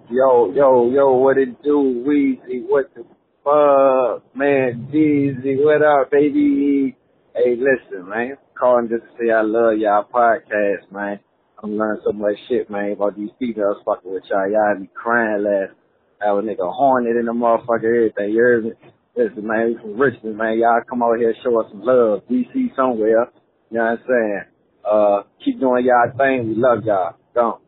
Yo, what it do, Weezy? What the fuck, man? Jeezy, what up, baby? Hey, listen, man. Calling just to say I love y'all podcast, man. I'm learning so much shit, man, about these females fucking with y'all. Y'all be crying last. I was nigga hornet in the motherfucker, everything. You heard me? Listen, man, we from Richmond, man. Y'all come out here and show us some love. DC somewhere. You know what I'm saying? Keep doing y'all thing. We love y'all. Don't.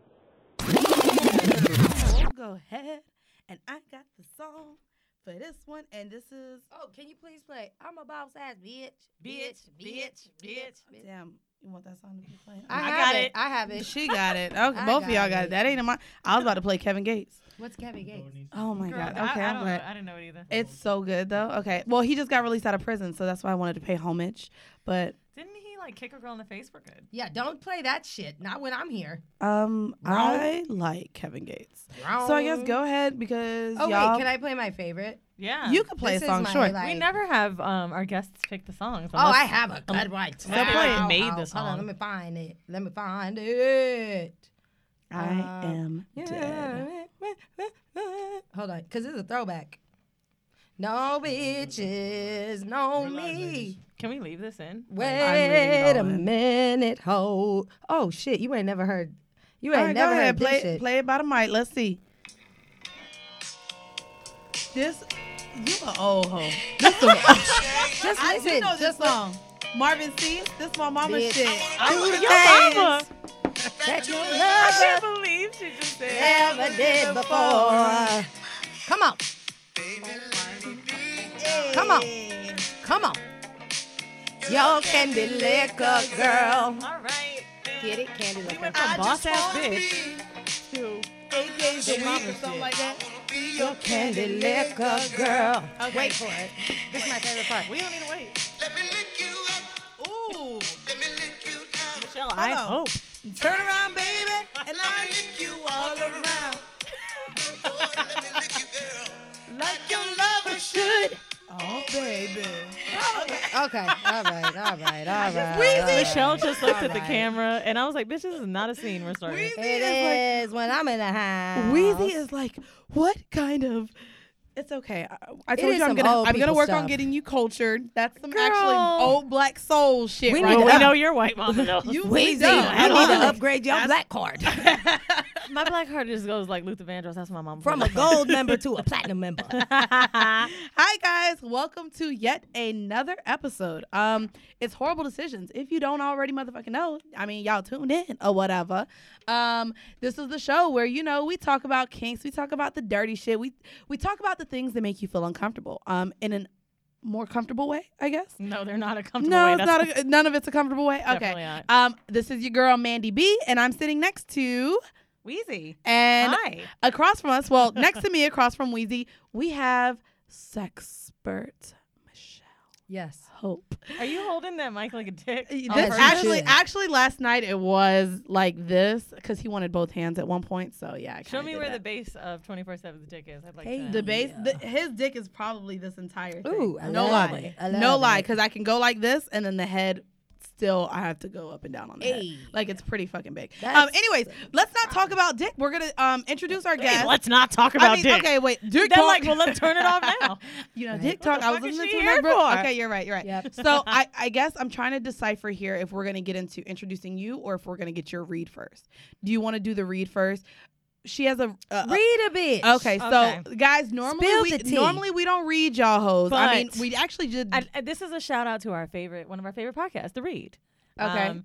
Go ahead, and I got the song for this one, and this is. Oh, can you please play? I'm a boss ass bitch. Damn, you want that song to be playing? I got it. I have it. She got it. Okay, both of y'all got it. That ain't in my. I was about to play Kevin Gates. What's Kevin Gates? Oh my Girl, God. Okay, I don't know. I didn't know it either. It's so good though. Okay, well he just got released out of prison, so that's why I wanted to pay homage. But didn't he like kick a girl in the face for good? Yeah, don't play that shit. Not when I'm here. I like Kevin Gates. So I guess go ahead because Oh y'all. wait, can I play my favorite? Yeah. You could play This a is song, my, sure. like- We never have our guests pick the songs. Oh, I have a good one. So play it. Made the Hold song. on, let me find it. I am dead. Hold on, because this is a throwback. No bitches, no me. Can we leave this in? Wait a minute, hold. Oh shit, you ain't never heard. You ain't All right, never go ahead. heard this shit. Play it by the mic. Let's see. This, you an old hoe. Just listen. You know this Just song. Marvin C. This my mama's Bitch. shit. Your Yes. mama. that you I can't never, believe she just said. ever did before. Come on. Come on. Come on. Yo, candy liquor girl. All right. Get it, candy liquor. From boss ass bitch to AK's mama something shit. like that. Yo, candy liquor girl. Okay. Wait for it. This is my favorite part. we don't need to wait. Ooh. Michelle, Hold I on. hope. Turn around, baby, and I'll lick you all around. Like your lover should. Oh, baby. Okay. All right. Michelle just looked at the Alright. camera, and I was like, bitch, this is not a scene we're starting. Weezy It is when I'm in the house. Weezy is like, what kind of? It's okay. I It told is you I'm some old gonna people work on stuff. getting you cultured. That's some Girl. actually old black soul shit. We right need Well, to we there. know your white mama knows. You Weezy, don't you at need to all. upgrade your black card My black heart just goes like Luther Vandross. That's my mom. from a gold member to a platinum member. Hi guys, welcome to yet another episode. It's Horrible Decisions. If you don't already motherfucking know, I mean y'all tuned in or whatever. This is the show where we talk about kinks, we talk about the dirty shit, we talk about the things that make you feel uncomfortable. In an more comfortable way, I guess. No, they're not a comfortable No, way. it's not. None of it's a comfortable way. Definitely Okay. not. This is your girl Mandy B, and I'm sitting next to Wheezy. and Hi. across from us. Well, next to me, across from Wheezy, we have sexpert Michelle Yes. Hope. Are you holding that mic like a dick? This Oh, you actually last night it was like this because he wanted both hands at one point. So yeah, I Show kinda me did where the that. base of 24/7's dick is. I'd like Hey, to. The base, Yeah. his dick is probably this entire thing. Ooh, I no love lie, it. I no love lie, it. because I can go like this, and then the head still I have to go up and down on the head. Hey. Like it's pretty fucking big. That's- Anyways, let's not talk about dick. We're gonna introduce our Hey, guest. let's not talk about dick. Okay, wait, dick Then talk. like, well, let's turn it off now. Dick What talk. the I was fuck is listening she to here another. for? Okay, you're right. Yep. So I guess I'm trying to decipher here if we're gonna get into introducing you or if we're gonna get your read first. Do you want to do the read first? She has a Read a bit. Okay, so Okay. guys, Spill the tea. we don't read y'all hoes. I mean, But- we actually did. And this is a shout out to one of our favorite podcasts, The Read. Okay.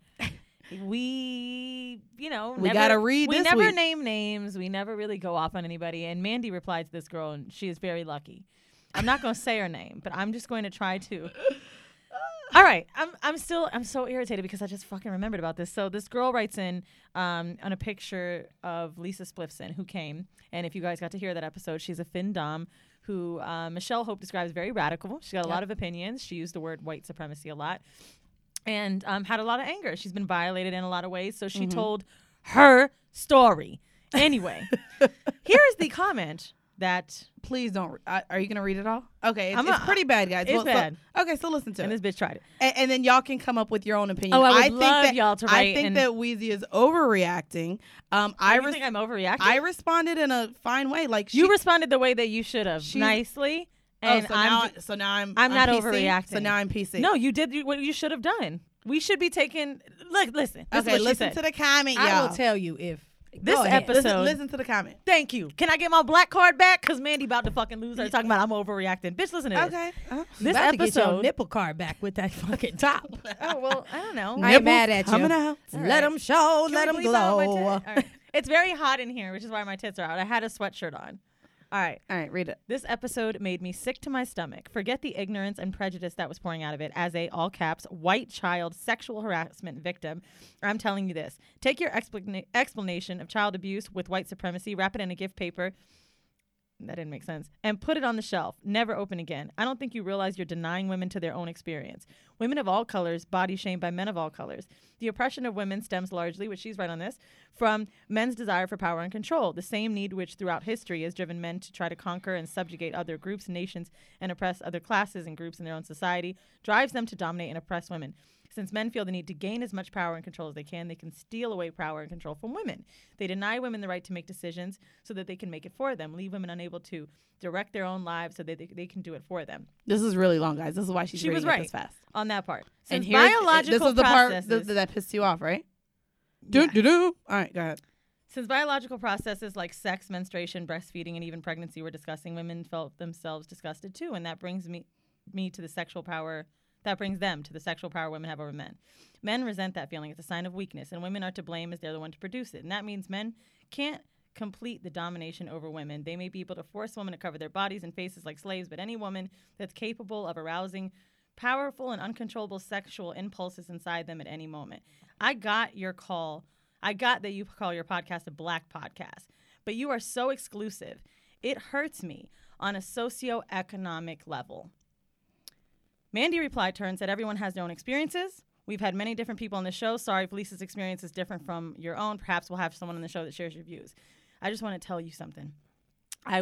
We gotta read We this never week. name names. We never really go off on anybody. And Mandy replied to this girl, and she is very lucky. I'm not going to say her name, but I'm just going to try to. All right, I'm so irritated because I just fucking remembered about this. So this girl writes in on a picture of Lisa Spliffson who came, and if you guys got to hear that episode, she's a fin dom who Michelle Hope describes very radical. She's got a lot of opinions. She used the word white supremacy a lot. And had a lot of anger. She's been violated in a lot of ways. So she told her story. Anyway, here is the comment that Please don't. Are you gonna read it all? Okay, I'm it's a- pretty bad, guys. it's So- bad. okay, so listen to and it, this bitch tried it. and then y'all can come up with your own opinion. Oh, I would think love that, y'all to I write think and- that Weezy is overreacting. I think I'm overreacting. I responded in a fine way. Like You responded the way that you should have, She- nicely. Oh, And so now I'm not PC? overreacting. So now I'm PC. No, you did what you should have done. We should be taking. Look, listen. This is Okay, what she listen said. to the comment, y'all. I will tell you if This Go ahead. episode. Listen to the comment. Thank you. Can I get my black card back? Cause Mandy about to fucking lose her talking about I'm overreacting. Bitch, listen to this. Okay. This about to get your episode. nipple card back with that fucking top. Oh well, I don't know. I ain't mad at you. Coming out. Let them show, Can let we them please talk about my glow. tit? All right. It's very hot in here, which is why my tits are out. I had a sweatshirt on. All right. All right, read it. This episode made me sick to my stomach. Forget the ignorance and prejudice that was pouring out of it as a, all caps, white child sexual harassment victim. I'm telling you this. Take your explanation of child abuse with white supremacy, wrap it in a gift paper. That didn't make sense. And put it on the shelf. Never open again. I don't think you realize you're denying women to their own experience. Women of all colors body shamed by men of all colors. The oppression of women stems largely, which she's right on this, from men's desire for power and control, the same need which throughout history has driven men to try to conquer and subjugate other groups, nations, and oppress other classes and groups in their own society, drives them to dominate and oppress women. Since men feel the need to gain as much power and control as they can steal away power and control from women. They deny women the right to make decisions so that they can make it for them, leave women unable to direct their own lives so that they can do it for them. This is really long, guys. This is why she's She was reading right it this fast. on that part. And Since here's biological this is the part processes, that pissed you off, right? Yeah. Do. All right, go ahead. Since biological processes like sex, menstruation, breastfeeding, and even pregnancy were disgusting, women felt themselves disgusted too, and that brings me to the sexual power. That brings them to the sexual power women have over men. Men resent that feeling. It's a sign of weakness, and women are to blame as they're the one to produce it. And that means men can't complete the domination over women. They may be able to force women to cover their bodies and faces like slaves, but any woman that's capable of arousing powerful and uncontrollable sexual impulses inside them at any moment. I got your call. I got that you call your podcast a black podcast, but you are so exclusive. It hurts me on a socioeconomic level. Mandy replied to her and said, everyone has their own experiences. We've had many different people on the show. Sorry if Lisa's experience is different from your own. Perhaps we'll have someone on the show that shares your views. I just want to tell you something. I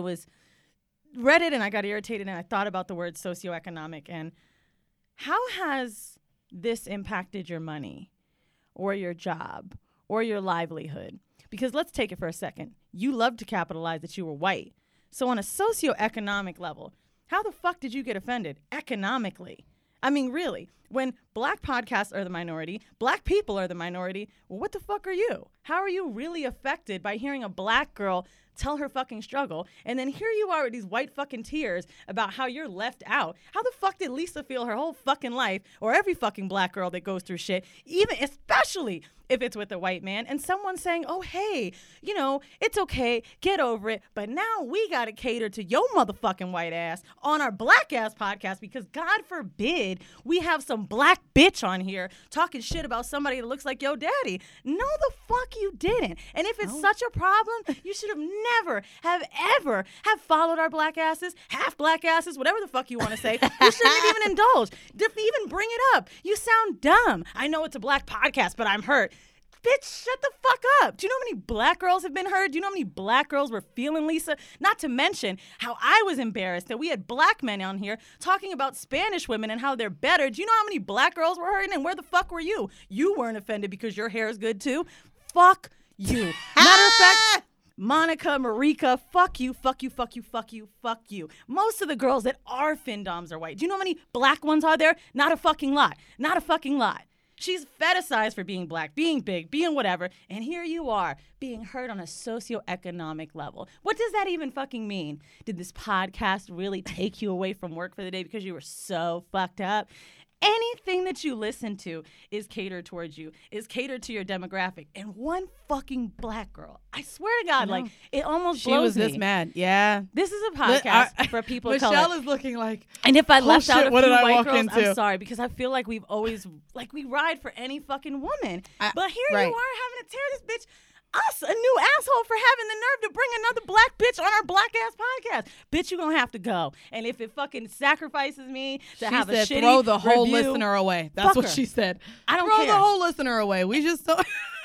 read it and I got irritated and I thought about the word socioeconomic and how has this impacted your money or your job or your livelihood? Because let's take it for a second. You love to capitalize that you were white. So on a socioeconomic level, how the fuck did you get offended economically? I mean, really, when black podcasts are the minority, black people are the minority, well, what the fuck are you? How are you really affected by hearing a black girl tell her fucking struggle, and then here you are with these white fucking tears about how you're left out? How the fuck did Lisa feel her whole fucking life, or every fucking black girl that goes through shit, even especially if it's with a white man, and someone saying, oh, hey, you know, it's okay, get over it, but now we gotta cater to your motherfucking white ass on our black ass podcast because God forbid we have some black bitch on here talking shit about somebody that looks like your daddy. No, the fuck you didn't. And if it's such a problem, you should have never have ever have followed our black asses, half black asses, whatever the fuck you want to say. You shouldn't have even indulged. Even bring it up. You sound dumb. I know it's a black podcast, but I'm hurt. Bitch, shut the fuck up. Do you know how many black girls have been hurt? Do you know how many black girls were feeling Lisa? Not to mention how I was embarrassed that we had black men on here talking about Spanish women and how they're better. Do you know how many black girls were hurting? And where the fuck were you? You weren't offended because your hair is good too. Fuck you. Matter of fact, Monica, Marika, fuck you, fuck you, fuck you, fuck you, fuck you. Most of the girls that are findoms are white. Do you know how many black ones are there? Not a fucking lot. Not a fucking lot. She's fetishized for being black, being big, being whatever, and here you are being hurt on a socioeconomic level. What does that even fucking mean? Did this podcast really take you away from work for the day because you were so fucked up? Anything that you listen to is catered towards you, is catered to your demographic. And one fucking black girl, I swear to God, like, it almost blows me. She was this mad. Yeah. This is a podcast for people of color. Michelle is looking like, and if I left out a what few did I white walk girls, into? I'm sorry, because I feel like we've always, like, we ride for any fucking woman. But here right. you are having to tear this bitch, us, a new asshole, for having the nerve to bring another black bitch on our black ass podcast. Bitch, you gonna have to go. And if it fucking sacrifices me to have a shitty throw the whole review, listener away. That's what her. she said. I don't throw care. the whole listener away. We just don't.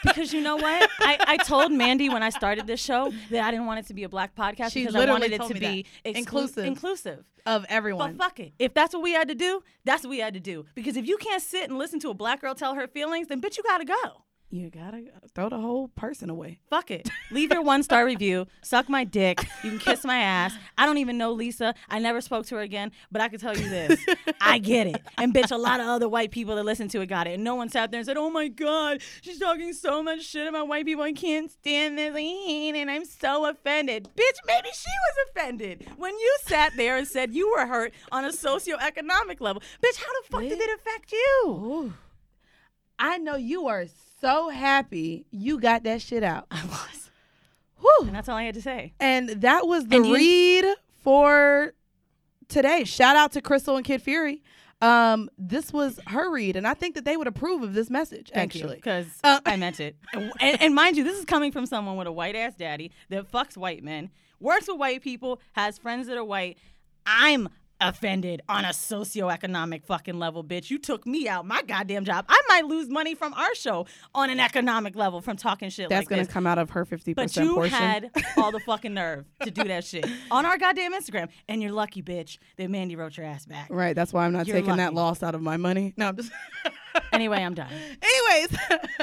Because you know what? I told Mandy when I started this show that I didn't want it to be a black podcast She because I literally wanted it told to me be that. inclusive. Of everyone. But fuck it. If that's what we had to do, that's what we had to do. Because if you can't sit and listen to a black girl tell her feelings, then bitch, you gotta go. You gotta throw the whole person away. Fuck it. Leave your 1-star review. Suck my dick. You can kiss my ass. I don't even know Lisa. I never spoke to her again. But I can tell you this. I get it. And bitch, a lot of other white people that listen to it got it. And no one sat there and said, oh my God, she's talking so much shit about white people. I can't stand this. And I'm so offended. Bitch, maybe she was offended when you sat there and said you were hurt on a socioeconomic level. Bitch, how the fuck did it affect you? Ooh. I know you are so happy you got that shit out. I was. Whew. And that's all I had to say. And that was the read for today. Shout out to Crystal and Kid Fury. This was her read, and I think that they would approve of this message, actually. Because I meant it. And mind you, this is coming from someone with a white-ass daddy that fucks white men, works with white people, has friends that are white. I'm offended on a socioeconomic fucking level, bitch. You took me out my goddamn job. I might lose money from our show on an economic level from talking shit That's like gonna this. come out of her 50% But you portion. had all the fucking nerve to do that shit on our goddamn Instagram. And you're lucky, bitch, that Mandy wrote your ass back. Right, that's why I'm not You're taking that lucky. loss out of my money. No, I'm just... Anyway, I'm done. Anyways,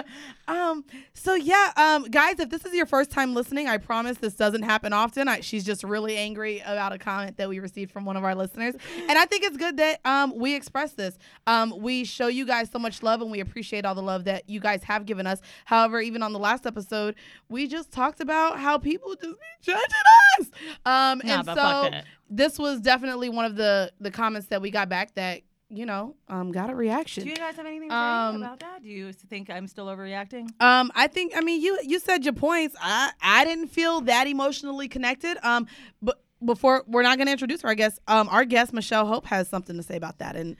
so yeah, guys, if this is your first time listening, I promise this doesn't happen often. She's just really angry about a comment that we received from one of our listeners, and I think it's good that we express this. We show you guys so much love, and we appreciate all the love that you guys have given us. However, even on the last episode, we just talked about how people just be judging us. And but so fuck that. this was definitely one of the comments that we got back that, you know, got a reaction. Do you guys have anything to say about that? Do you think I'm still overreacting? I think, I mean, you said your points. I didn't feel that emotionally connected. But before, we're not going to introduce her, I guess. Our guest, Michelle Hope, has something to say about that. And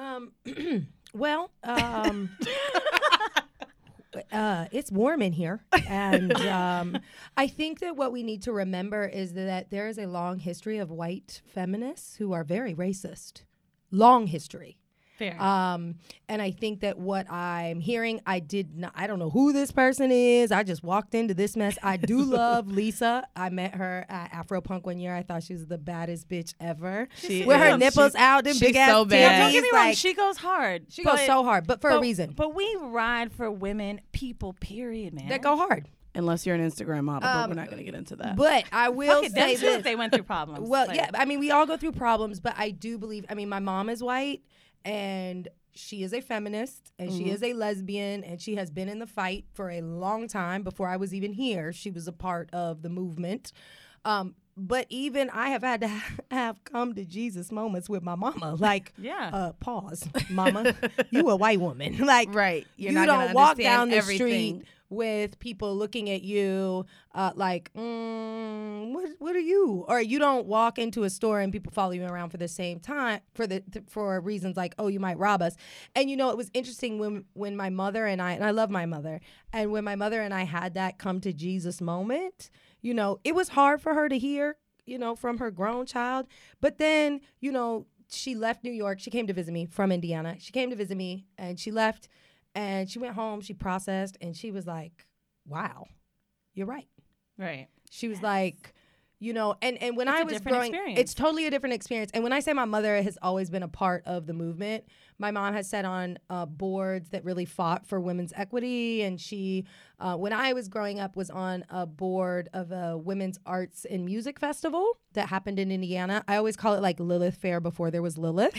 it's warm in here. And I think that what we need to remember is that there is a long history of white feminists who are very racist. Long history. Fair. And I think that what I'm hearing, I don't know who this person is. I just walked into this mess. I do love Lisa. I met her at Afropunk one year. I thought she was the baddest bitch ever. With her nipples out, them big ass so bad. Don't get me titties, wrong, like, she goes hard. she goes so hard, but for a reason. But we ride for women, people, period, man. That go hard. unless you're an Instagram model, but we're not going to get into that. But I will Okay, say them too, if this. they went through problems. Well, Like, yeah, I mean, we all go through problems, but I do believe, I mean, my mom is white and she is a feminist and she is a lesbian and she has been in the fight for a long time. Before I was even here, she was a part of the movement. But even I have had to have come to Jesus moments with my mama. Like, Yeah. Pause, mama, you a white woman. Like, Right. You're you not gonna don't walk understand down the everything. street with people looking at you like, what are you? Or you don't walk into a store and people follow you around for the same time for reasons like, oh, you might rob us. And you know, it was interesting when my mother and I love my mother, and when my mother and I had that come to Jesus moment, you know, it was hard for her to hear, you know, from her grown child. But then, you know, she left New York. She came to visit me from Indiana. She came to visit me and she left. And she went home, she processed, and she was like, wow, you're right. Right. She was like, you know, and when It's I a was different growing, experience. it's totally a different experience. And when I say my mother has always been a part of the movement, my mom has sat on boards that really fought for women's equity. And she, when I was growing up, was on a board of a women's arts and music festival that happened in Indiana. I always call it like Lilith Fair before there was Lilith.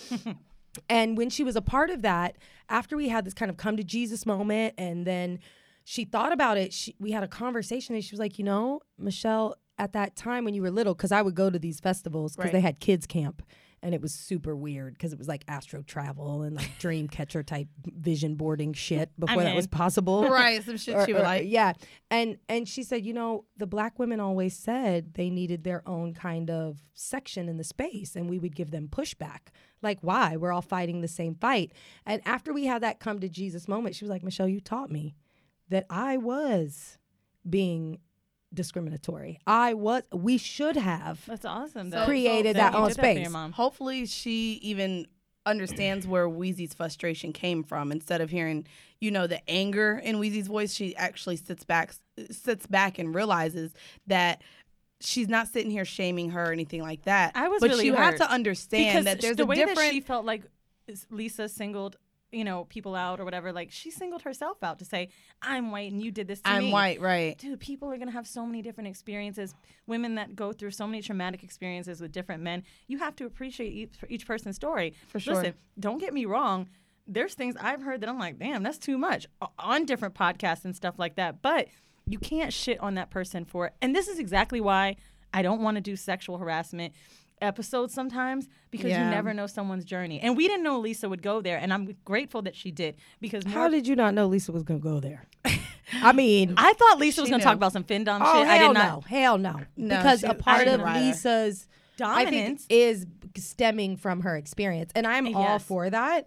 And when she was a part of that, after we had this kind of come to Jesus moment, and then she thought about it, we had a conversation, and she was like, you know, Michelle, at that time when you were little, because I would go to these festivals because Right. they had kids camp, and it was super weird because it was like astro travel and like dream catcher type vision boarding shit before that was possible. Right, some shit she would like. Yeah. And she said, you know, the black women always said they needed their own kind of section in the space, and we would give them pushback. Like, why? We're all fighting the same fight. And after we had that come to Jesus moment, she was like, Michelle, you taught me that I was being discriminatory. We should have That's awesome. created that you own did that for your space. mom. Hopefully she even understands where Weezy's frustration came from. Instead of hearing, the anger in Weezy's voice, she actually sits back and realizes that she's not sitting here shaming her or anything like that. But really you hurt have to understand because that there's the a way different. that she felt like Lisa singled people out or whatever. Like, she singled herself out to say, I'm white and you did this to me. I'm white, right. Dude, people are going to have so many different experiences. Women that go through so many traumatic experiences with different men. You have to appreciate each person's story. For sure. Listen, don't get me wrong. There's things I've heard that I'm like, damn, that's too much on different podcasts and stuff like that. But you can't shit on that person for it. And this is exactly why I don't want to do sexual harassment episodes sometimes, because you never know someone's journey. And we didn't know Lisa would go there, and I'm grateful that she did. Because how did you not know Lisa was going to go there? I mean, I thought Lisa was going to talk about some findom shit. I did not. Hell no. Because a part of Lisa's dominance is stemming from her experience, and I'm all for that.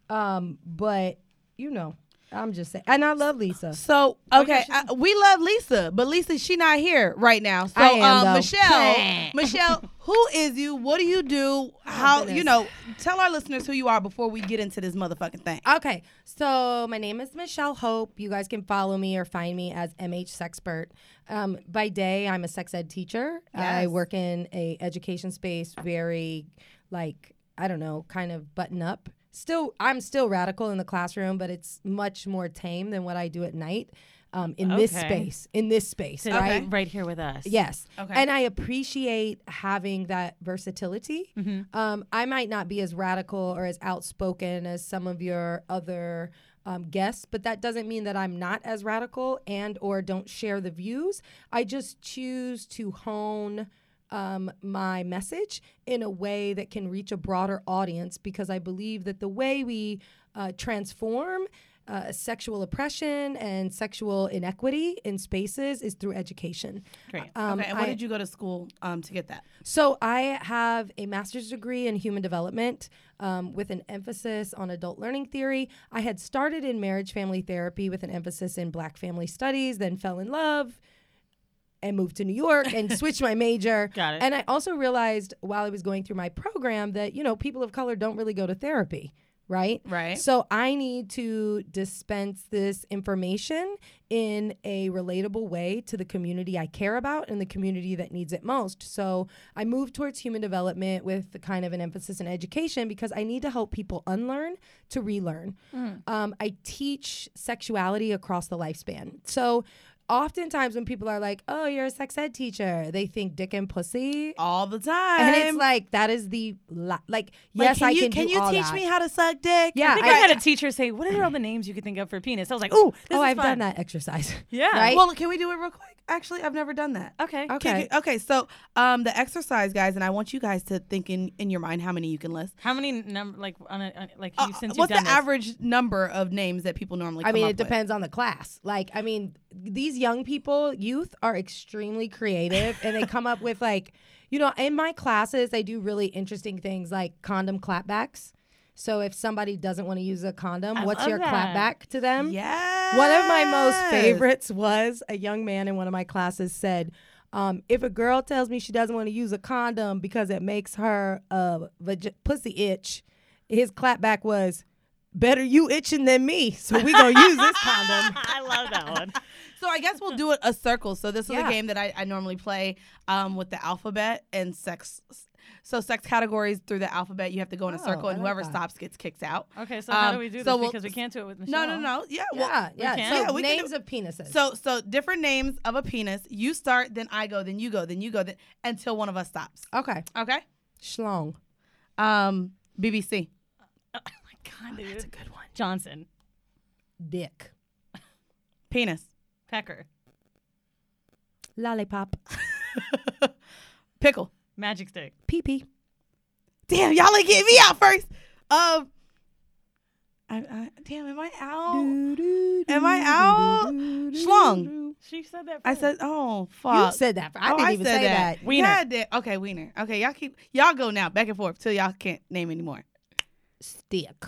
But I'm just saying, and I love Lisa. So okay, we love Lisa, but Lisa, she not here right now. So I am, Michelle, who is you? What do you do? How tell our listeners who you are before we get into this motherfucking thing. Okay, so my name is Michelle Hope. You guys can follow me or find me as MH Sexpert. By day, I'm a sex ed teacher. Yes. I work in a education space, very kind of button up. I'm still radical in the classroom, but it's much more tame than what I do at night in this space, right? Right here with us. Yes. Okay. And I appreciate having that versatility. Mm-hmm. I might not be as radical or as outspoken as some of your other guests, but that doesn't mean that I'm not as radical and or don't share the views. I just choose to hone my message in a way that can reach a broader audience, because I believe that the way we transform sexual oppression and sexual inequity in spaces is through education. Great. Okay. And where did you go to school to get that? So I have a master's degree in human development with an emphasis on adult learning theory. I had started in marriage family therapy with an emphasis in Black family studies, then fell in love and moved to New York and switched my major. Got it. And I also realized while I was going through my program that, people of color don't really go to therapy, right? Right. So I need to dispense this information in a relatable way to the community I care about and the community that needs it most. So I moved towards human development with kind of an emphasis in education, because I need to help people unlearn to relearn. I teach sexuality across the lifespan. So oftentimes when people are like, oh, you're a sex ed teacher, they think dick and pussy all the time. And it's like, that is the, yes, I can do Can you all teach that. me how to suck dick? Yeah. I think I had a teacher say, what are all the names you could think of for penis? I was like, ooh, this is I've fun. done that exercise. Yeah. Right? Well, can we do it real quick? Actually, I've never done that. Okay. Okay. So the exercise, guys, and I want you guys to think in your mind how many you can list. How many since What's you've the done this? average number of names that people normally come up it depends on the class. These young people, youth, are extremely creative, and they come up with in my classes, I do really interesting things like condom clapbacks. So if somebody doesn't want to use a condom, what's your clapback to them? Yeah. One of my most favorites was a young man in one of my classes said, if a girl tells me she doesn't want to use a condom because it makes her pussy itch, his clapback was, better you itching than me, so we gonna use this condom. I love that one. So I guess we'll do it a circle. So this is Yeah. a game that I normally play with the alphabet and sex. So sex categories through the alphabet, you have to go in a circle, and I like whoever that. stops gets kicked out. Okay, so how do we do this? so we'll- Because we can't do it with Michelle. No. Yeah. Well, Yeah. can? So Yeah, we can names do- of penises. So different names of a penis. You start, then I go, then you go, then you go, until one of us stops. Okay. Okay. Schlong. BBC. Oh my God, dude. That's a good one. Johnson. Dick. Penis. Pecker. Lollipop. Pickle. Magic stick. Pee-pee. Damn, y'all ain't getting me out first. Damn, am I out? Am I out? Schlong. She said that. I first. said, oh, You fuck. said that. I didn't even said say that. Wiener. God damn. Okay, wiener. Okay, y'all go now, back and forth till y'all can't name anymore. Stick.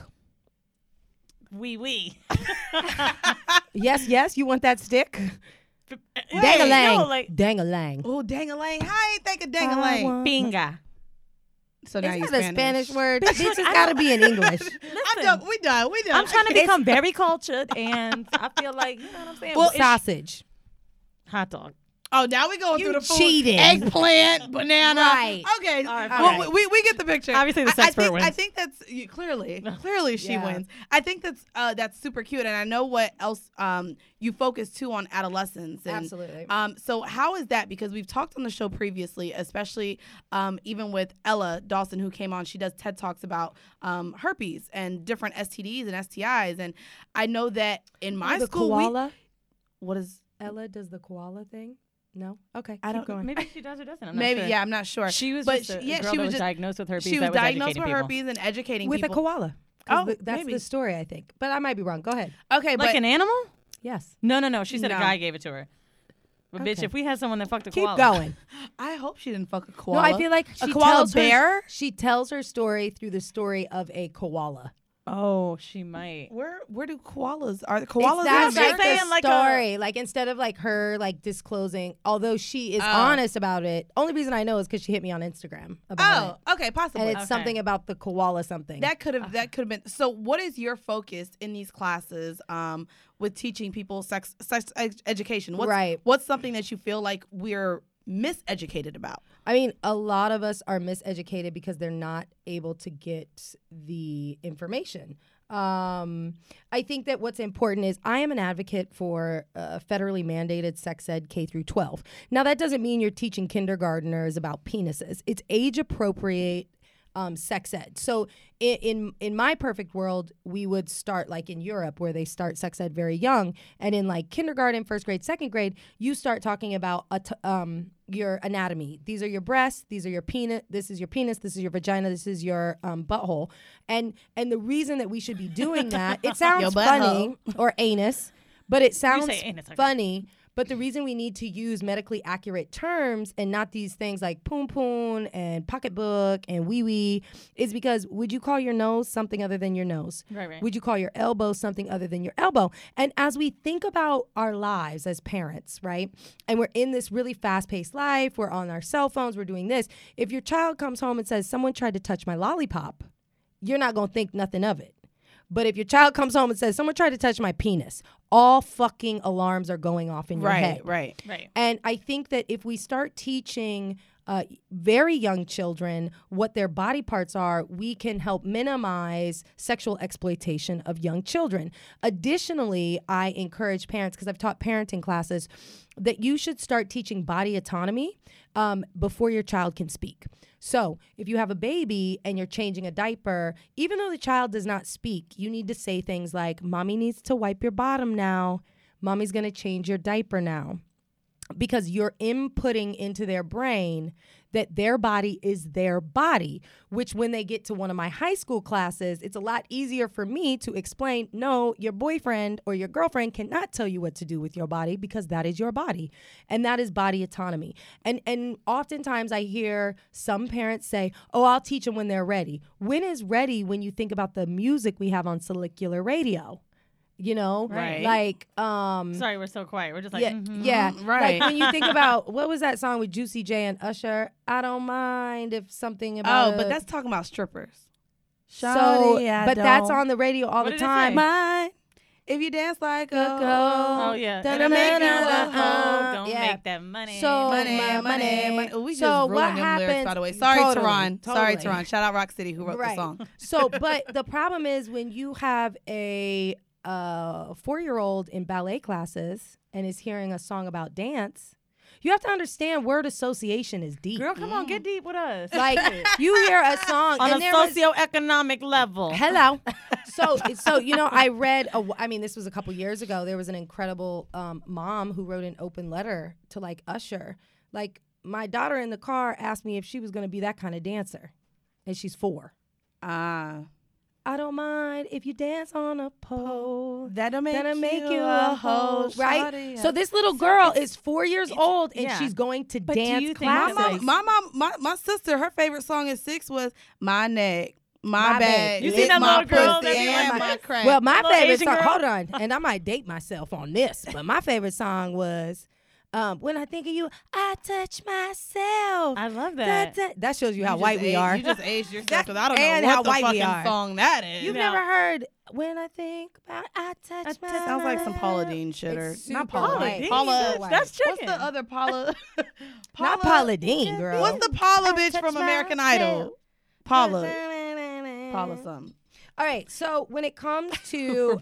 Wee. Yes. You want that stick? Hey, Dang-a-lang. yo, like Dang-a-lang. Oh, dang-a-lang. I ain't think of dang-a-lang. Binga. So now Is you're that a Spanish. Spanish word? Bitch, it's got to be in English. I'm done. We done. I'm trying to become very cultured, and I feel like, you know what I'm saying? Well, It's sausage. hot dog. Oh, now we going You through the food. cheating. Eggplant, banana. Right. Okay. All right, Well, fine. we get the picture. Obviously, the I sexpert think, wins. I think that's clearly she Yeah. wins. I think that's super cute, and I know what else you focus too on adolescence. And, Absolutely. So how is that? Because we've talked on the show previously, especially even with Ella Dawson, who came on. She does TED Talks about herpes and different STDs and STIs, and I know that in my the school, koala. what is Ella does the koala thing. No. Okay. I keep don't- going. Maybe she does or doesn't. I'm not maybe sure. yeah, I'm not sure. She was But just a she- yeah, girl she that was was just- diagnosed with herpes. She was that was diagnosed educating with people. herpes and educating With a people. koala. 'Cause Oh, that's maybe. the story, I think. But I might be wrong. Go ahead. Okay, Like but an animal? Yes. No. She said No. a guy gave it to her. But bitch, Okay. if we had someone that fucked a Keep koala, going. I hope she didn't fuck a No, koala. I feel like she koala tells bear? She tells her story through the story of a koala. Oh, she might. Where do koalas are? Koalas That's in like America? saying the like a- story. Like instead of like her like disclosing, although she is Oh. honest about it. Only reason I know is because she hit me on Instagram about it. Oh, okay, possibly. And it's Okay. something about the koala something. that could have been. So, what is your focus in these classes with teaching people sex education? Right. What's something that you feel like we're miseducated about? I mean, a lot of us are miseducated because they're not able to get the information. I think that what's important is I am an advocate for federally mandated sex ed K through 12. Now, that doesn't mean you're teaching kindergarteners about penises. It's age appropriate sex ed. So in my perfect world, we would start like in Europe where they start sex ed very young. And in like kindergarten, first grade, second grade, you start talking about your anatomy. These are your breasts. These are your penis. This is your penis. This is your vagina. This is your butthole. And the reason that we should be doing that, it sounds Your funny, or anus, but it sounds say anus, okay. funny. But the reason we need to use medically accurate terms and not these things like poon poon and pocketbook and wee wee is because would you call your nose something other than your nose? Right. Would you call your elbow something other than your elbow? And as we think about our lives as parents, right? And we're in this really fast-paced life, we're on our cell phones, we're doing this. If your child comes home and says, someone tried to touch my lollipop, you're not going to think nothing of it. But if your child comes home and says, someone tried to touch my penis, all fucking alarms are going off in your head. Right. And I think that if we start teaching very young children what their body parts are, we can help minimize sexual exploitation of young children. Additionally, I encourage parents, because I've taught parenting classes, that you should start teaching body autonomy before your child can speak. So if you have a baby and you're changing a diaper, even though the child does not speak, you need to say things like, mommy needs to wipe your bottom now. Mommy's going to change your diaper now. Because you're inputting into their brain that their body is their body, which when they get to one of my high school classes, it's a lot easier for me to explain, no, your boyfriend or your girlfriend cannot tell you what to do with your body because that is your body. And that is body autonomy. And oftentimes I hear some parents say, oh, I'll teach them when they're ready. When is ready when you think about the music we have on Cellular Radio? You know, Right. like, Sorry, we're so quiet. We're just like, yeah, yeah, right. Like when you think about what was that song with Juicy J and Usher? I don't mind if something about. Oh, but that's talking about strippers. so. Shawty, I But that's don't on the radio all What the did it time. say? Mine. If you dance like a Good girl. Oh, yeah. Da- And da- I make da- you da- a da- hoe. Don't yeah. make that money. So- money. Ooh, we just So ruined what them lyrics, happens- by the way. Sorry, Totally, Tehran. Sorry, totally. Tehran. Shout out Rock City who wrote the song. So, but the problem is when you have a 4-year-old in ballet classes and is hearing a song about dance, you have to understand word association is deep. Girl, come on, get deep with us. Like you hear a song on and a there was, socioeconomic level. hello. So you know, I read. I mean, this was a couple years ago. There was an incredible mom who wrote an open letter to like Usher. Like my daughter in the car asked me if she was going to be that kind of dancer, and she's 4. I don't mind if you dance on a pole. That'll make you a hoe, right? shawty. So this little girl is 4 years old and yeah. she's going to But do dance you think my classes. my sister, her favorite song at 6 was My Neck, My My Back. Back. You Lick seen that my little girl pussy that be and like, my crack. Well, my Little favorite Asian song, girl. hold on, and I might date myself on this, but my favorite song was When I think of you, I touch myself. I love that. That shows you how You white just we aged- are. You just aged yourself because I don't And know how what the white we fucking are. song that is. You've No. never heard When I Think About I Touch Myself. Sounds like some Paula Dean shit or It's not super Paula. white. Dean. Paula. So white. That's What's chicken. the other Paula? Not Paula Dean, girl. What's the Paula I bitch touch from American myself. Idol? Paula. Paula something. All right, so when it comes to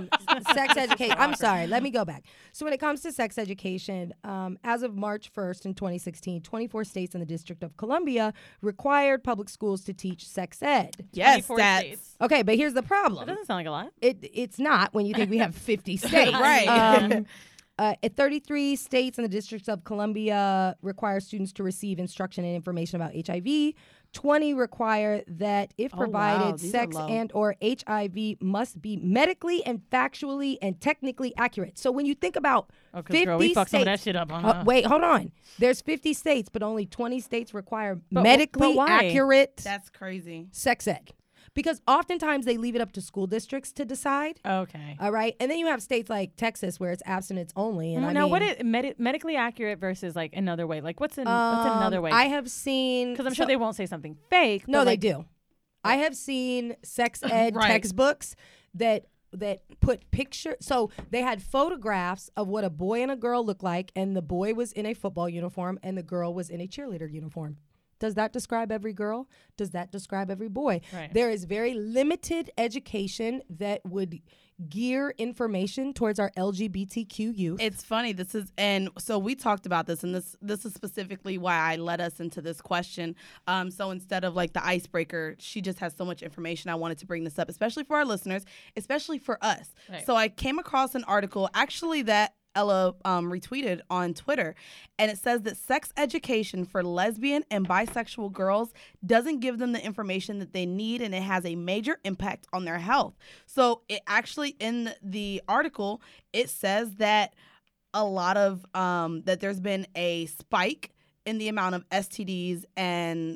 sex education, I'm sorry, let me go back. So when it comes to sex education, as of March 1st in 2016, 24 states and the District of Columbia required public schools to teach sex ed. Yes, 24 that's states. Okay, but here's the That problem. doesn't sound like a lot. It's not when you think we have 50 states. Right. At 33 states and the District of Columbia require students to receive instruction and information about HIV. 20 require that if Oh, provided, wow. These are sex low. and or HIV must be medically and factually and technically accurate. So when you think about Oh, 'cause 50 girl, we fucked some of that states, shit up on wait, hold on. There's 50 states, but only 20 states require But medically why? accurate That's crazy. sex ed. Because oftentimes they leave it up to school districts to decide. Okay. All right. And then you have states like Texas where it's abstinence only. And I now, mean, what is medically accurate versus like another way? Like, what's another way? I have seen. Because I'm sure they won't say something fake. No, but they like, do. I have seen sex ed Right. textbooks that put picture. So they had photographs of what a boy and a girl look like, and the boy was in a football uniform and the girl was in a cheerleader uniform. Does that describe every girl? Does that describe every boy? Right. There is very limited education that would gear information towards our LGBTQ youth. It's funny. And so we talked about this, and this is specifically why I led us into this question. So instead of like the icebreaker, she just has so much information. I wanted to bring this up, especially for our listeners, especially for us. Right. So I came across an article actually that Ella retweeted on Twitter, and it says that sex education for lesbian and bisexual girls doesn't give them the information that they need, and it has a major impact on their health. So it actually, in the article, it says that a lot of that there's been a spike in the amount of STDs and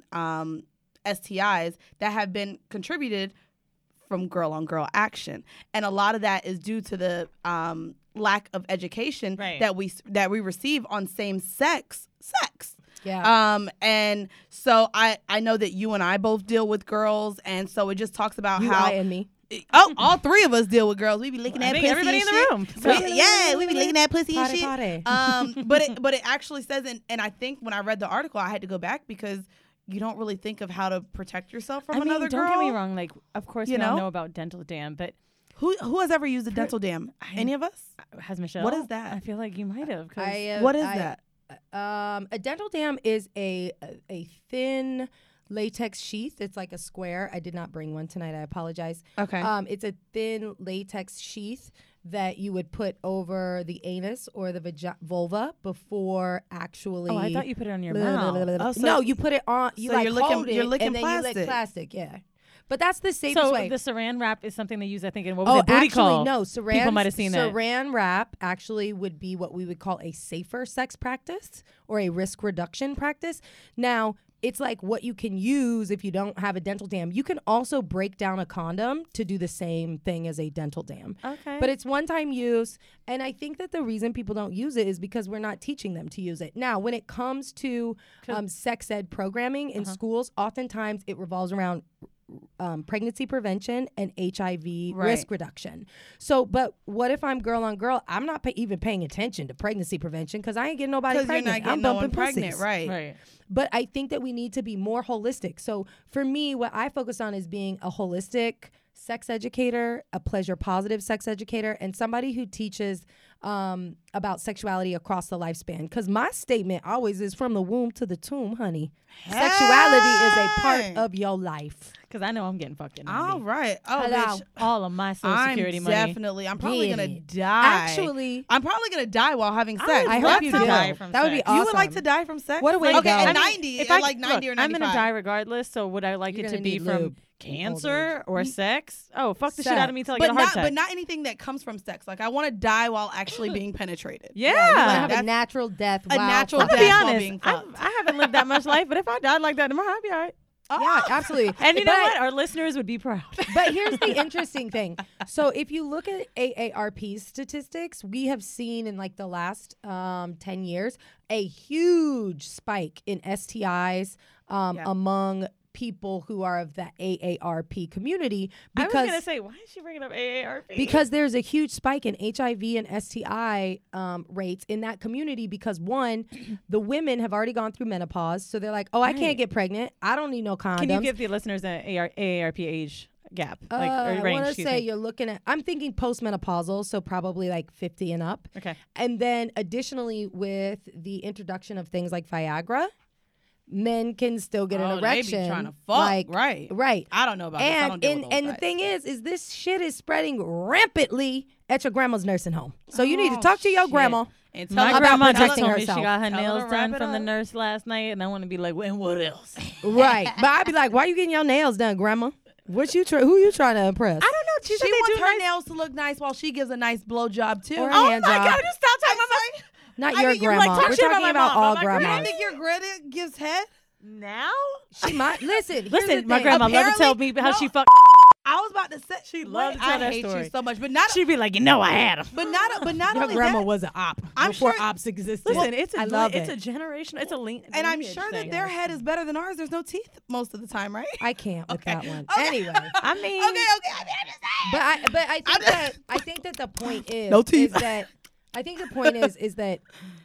STIs that have been contributed from girl-on-girl action, and a lot of that is due to the lack of education Right. that we receive on same-sex sex. Yeah. And so I know that you and I both deal with girls, and so it just talks about You, how I, and me. all three of us deal with girls. We be licking I that think pussy everybody and in shit. the room. We be licking that pussy and Potty, shit. potty. But it actually says, and I think when I read the article, I had to go back because you don't really think of how to protect yourself from I mean, another don't girl. get me wrong. Like, of course, You we all know? know about dental dam, but Who has ever used a dental dam? Any of us? has Michelle? What is that? I feel like you might have. What is that? A dental dam is a thin latex sheath. It's like a square. I did not bring one tonight. I apologize. Okay. It's a thin latex sheath that you would put over the anus or the vulva before actually. Oh, I thought you put it on your mouth. Oh, so- no, you put it on. You so like you're licking- hold it, you're licking and then you lick plastic. plastic. Yeah, but that's the safest So way. the saran wrap is something they use, I think, in what was it, booty actually, call? no. Saran, People might have seen that. Saran wrap actually would be what we would call a safer sex practice or a risk reduction practice. Now, it's like what you can use if you don't have a dental dam. You can also break down a condom to do the same thing as a dental dam. Okay. But it's one-time use, and I think that the reason people don't use it is because we're not teaching them to use it. Now, when it comes to sex ed programming in schools, oftentimes it revolves around pregnancy prevention and HIV risk reduction. So, but what if I'm girl on girl? I'm not even paying attention to pregnancy prevention because I ain't getting nobody Because you're pregnant. not getting I'm no bumping one pregnant, pussies. right? Right. But I think that we need to be more holistic. So for me, what I focus on is being a holistic sex educator, a pleasure positive sex educator, and somebody who teaches about sexuality across the lifespan. Because my statement always is from the womb to the tomb, honey. Sexuality is a part of your life. Because I know I'm getting fucked in. All right. Oh, Hello. bitch. All of my Social Security money. I'm probably Get gonna it. die. Actually, I'm probably gonna die while having sex. I What? hope you to do. die from That would be sex. awesome. You would like to die from sex? What a way to okay, go. at I mean, 90, if at I like 90 or 95. I'm gonna die regardless. So would I like You're it to gonna be need from lube in old cancer or sex? Oh, fuck the shit Sex. out of me till I get but a heart not, attack. but not anything that comes from sex. Like I want to die while actually being penetrated. yeah. You wanna have a that's- natural death. a while natural I'm gonna fucking. be death while honest. being fucked. I haven't lived that much life, but if I died like that tomorrow, I'd be all right. Yeah, absolutely. And you know But- what? Our listeners would be proud. But here's the interesting thing. So if you look at AARP statistics, we have seen in like the last 10 years a huge spike in STIs among people who are of the AARP community. I was Because going to say, why is she bringing up AARP? because there's a huge spike in HIV and STI rates in that community because, one, the women have already gone through menopause. So they're like, oh, I can't get pregnant. I don't need no condoms. Can you give the listeners an AARP age gap? Or I range, want to excuse say me. you're looking at, I'm thinking postmenopausal, so probably like 50 and up. Okay. And then additionally, with the introduction of things like Viagra, men can still get an erection. They be trying to fuck, like, right? Right. I don't know about this. I don't deal with old and the guys. thing is this shit is spreading rampantly at your grandma's nursing home. So you need to talk to your shit. grandma. And tell My her about grandma just protecting told me herself. she got her Tell her nails to wrap done it from the up. nurse last night, and I want to be like, well, and what else? Right. But I'd be like, why you getting your nails done, grandma? Who you trying to impress? I don't know. She She said they wants do her nice. nails to look nice while she gives a nice blowjob too. Or a Oh hand my job. God! Just stop talking about my. Not I your mean, you're like, grandma. talk We're shit about talking my about mom, all but my You grandmas. don't think your Greta gives head? Now? She might listen. here's the Listen, my thing. grandma loved to tell me Apparently- how no. she fucked. I was about to say She loved to tell I that hate story. you so much, but not She'd be like, you know, I had him. but not Your only grandma that. was an op I'm before sure- ops existed. Listen, it's a I love it's it. a generation. It's a lean. And I'm lineage sure that thing. their head is better than ours. There's no teeth most of the time, right? I can't with Okay. that one. Okay. Anyway, I mean, Okay. I mean, I'm just saying. but I think that the point is No teeth. is that I think the point is that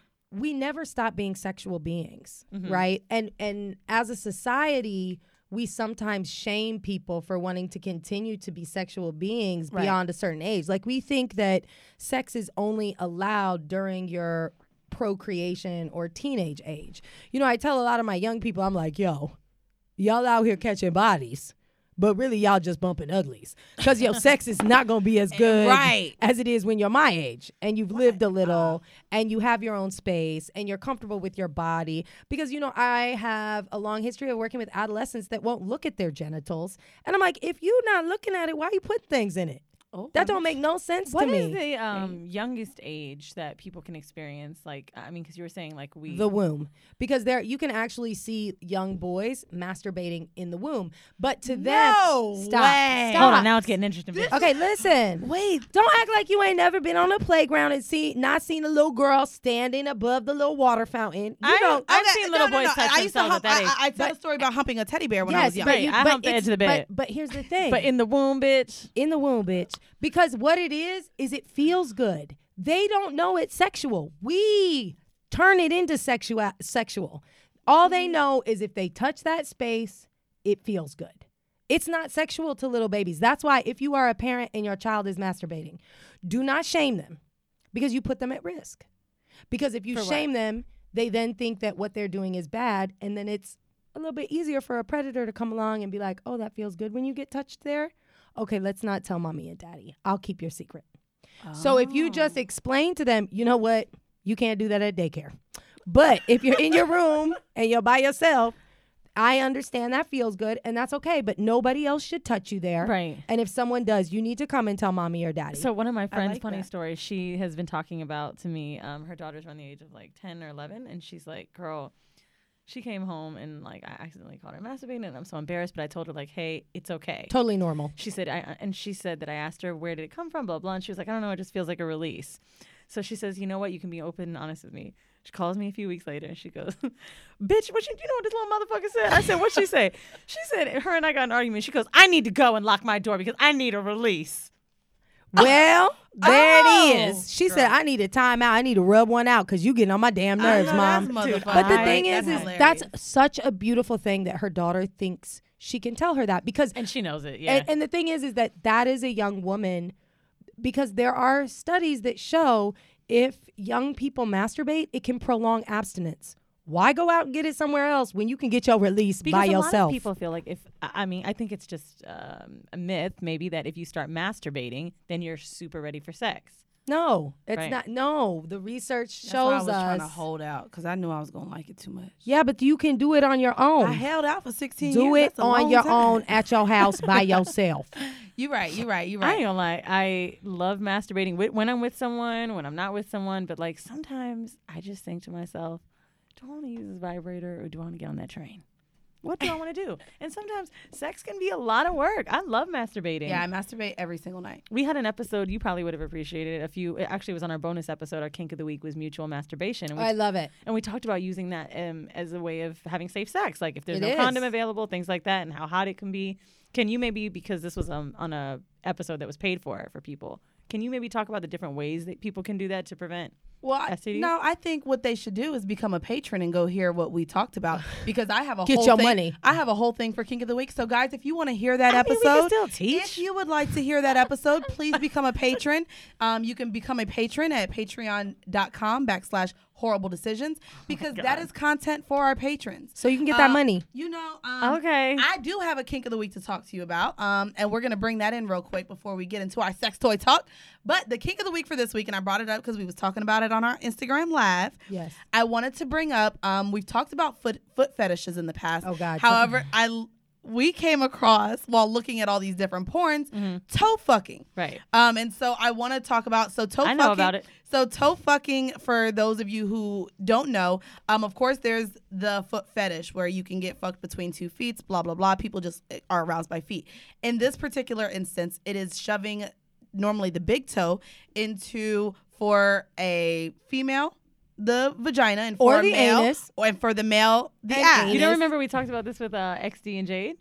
we never stop being sexual beings, right? And as a society, we sometimes shame people for wanting to continue to be sexual beings Right. beyond a certain age. Like we think that sex is only allowed during your procreation or teenage age. You know, I tell a lot of my young people, I'm like, yo, y'all out here catching bodies, but really y'all just bumping uglies because your sex is not going to be as good Right. as it is when you're my age and you've lived a little and you have your own space and you're comfortable with your body. Because, you know, I have a long history of working with adolescents that won't look at their genitals. And I'm like, if you're not looking at it, why you put things in it? That don't make no sense what to is me. the youngest age that people can experience? Like, I mean, because you were saying like we. The womb, because there you can actually see young boys masturbating in the womb, but to them, No stop, way. stop. Hold on, now it's getting interesting. Okay, listen. Wait. Don't act like you ain't never been on a playground and not seen a little girl standing above the little water fountain. You don't. I've seen little boys touch I used to themselves hump, at that age. I tell a story about humping a teddy bear when I was young. Right, I humped the edge of the bed. But here's the thing. But in the womb, bitch. in the womb, bitch. Because what it is it feels good. They don't know it's sexual. We turn it into sexual. All they know is if they touch that space, it feels good. It's not sexual to little babies. That's why if you are a parent and your child is masturbating, do not shame them because you put them at risk. Because if you shame them, they then think that what they're doing is bad, and then it's a little bit easier for a predator to come along and be like, oh, that feels good when you get touched there. Okay, let's not tell mommy and daddy. I'll keep your secret. So if you just explain to them, you know what? You can't do that at daycare. But if you're in your room and you're by yourself, I understand that feels good and that's okay, but nobody else should touch you there. Right. And if someone does, you need to come and tell mommy or daddy. So one of my friends' like funny that. stories, she has been talking about to me, her daughter's around the age of like 10 or 11, and she's like, girl, she came home and like I accidentally caught her masturbating and I'm so embarrassed, but I told her like, hey, it's okay. Totally normal. She said, she said that I asked her, where did it come from, blah, blah. And she was like, I don't know, it just feels like a release. So she says, you know what, you can be open and honest with me. She calls me a few weeks later and she goes, bitch, what you know what this little motherfucker said? I said, what'd she say? She said, her and I got an argument. She goes, I need to go and lock my door because I need a release. Well, there Oh, it is. She said, I need a timeout. I need to rub one out because you getting on my damn nerves, Mom. Dude, But the I- thing is hilarious. that's such a beautiful thing that her daughter thinks she can tell her that because And she knows it, yeah. and the thing is that is a young woman because there are studies that show if young people masturbate, it can prolong abstinence. Why go out and get it somewhere else when you can get your release because by a yourself? lot of people feel like I think it's just a myth maybe that if you start masturbating, then you're super ready for sex. No, it's Right. not. No, the research That's why I shows was trying to us. hold out because I knew I was gonna like it too much. Yeah, but you can do it on your own. I held out for 16 Do years. it on your own at your house by yourself. You're right. I ain't gonna lie. I love masturbating when I'm with someone, when I'm not with someone. But like sometimes I just think to myself, do I want to use this vibrator or do I want to get on that train? What do I want to do? And sometimes sex can be a lot of work. I love masturbating. Yeah, I masturbate every single night. We had an episode you probably would have appreciated it actually was on our bonus episode. Our kink of the week was mutual masturbation. And I love it. And we talked about using that as a way of having safe sex. Like if there's It no is. condom available, things like that, and how hot it can be. Can you maybe, because this was on a episode that was paid for people, can you maybe talk about the different ways that people can do that to prevent Well, STDs? no, I think what they should do is become a patron and go hear what we talked about because I have a Get whole your thing. money. I have a whole thing for Kink of the Week. So, guys, if you want to hear that I mean, we episode, can still teach. if you would like to hear that episode, please become a patron. You can become a patron at patreon.com/horrible decisions because that is content for our patrons. So you can get that money. You know, Okay. I do have a Kink of the Week to talk to you about, and we're going to bring that in real quick before we get into our sex toy talk. But the Kink of the Week for this week, and I brought it up because we was talking about it on our Instagram Live. Yes. I wanted to bring up, we've talked about foot fetishes in the past. Oh, God. However, we came across, while looking at all these different porns, toe fucking. Right. And so I want to talk about, toe I fucking. know about it. So toe fucking, for those of you who don't know, of course there's the foot fetish where you can get fucked between 2 feet, blah, blah, blah. People just are aroused by feet. In this particular instance, it is shoving normally the big toe into, for a female, the vagina, and for Or a the male, anus. and for the male, the And ass. anus. You don't remember we talked about this with XD and Jade?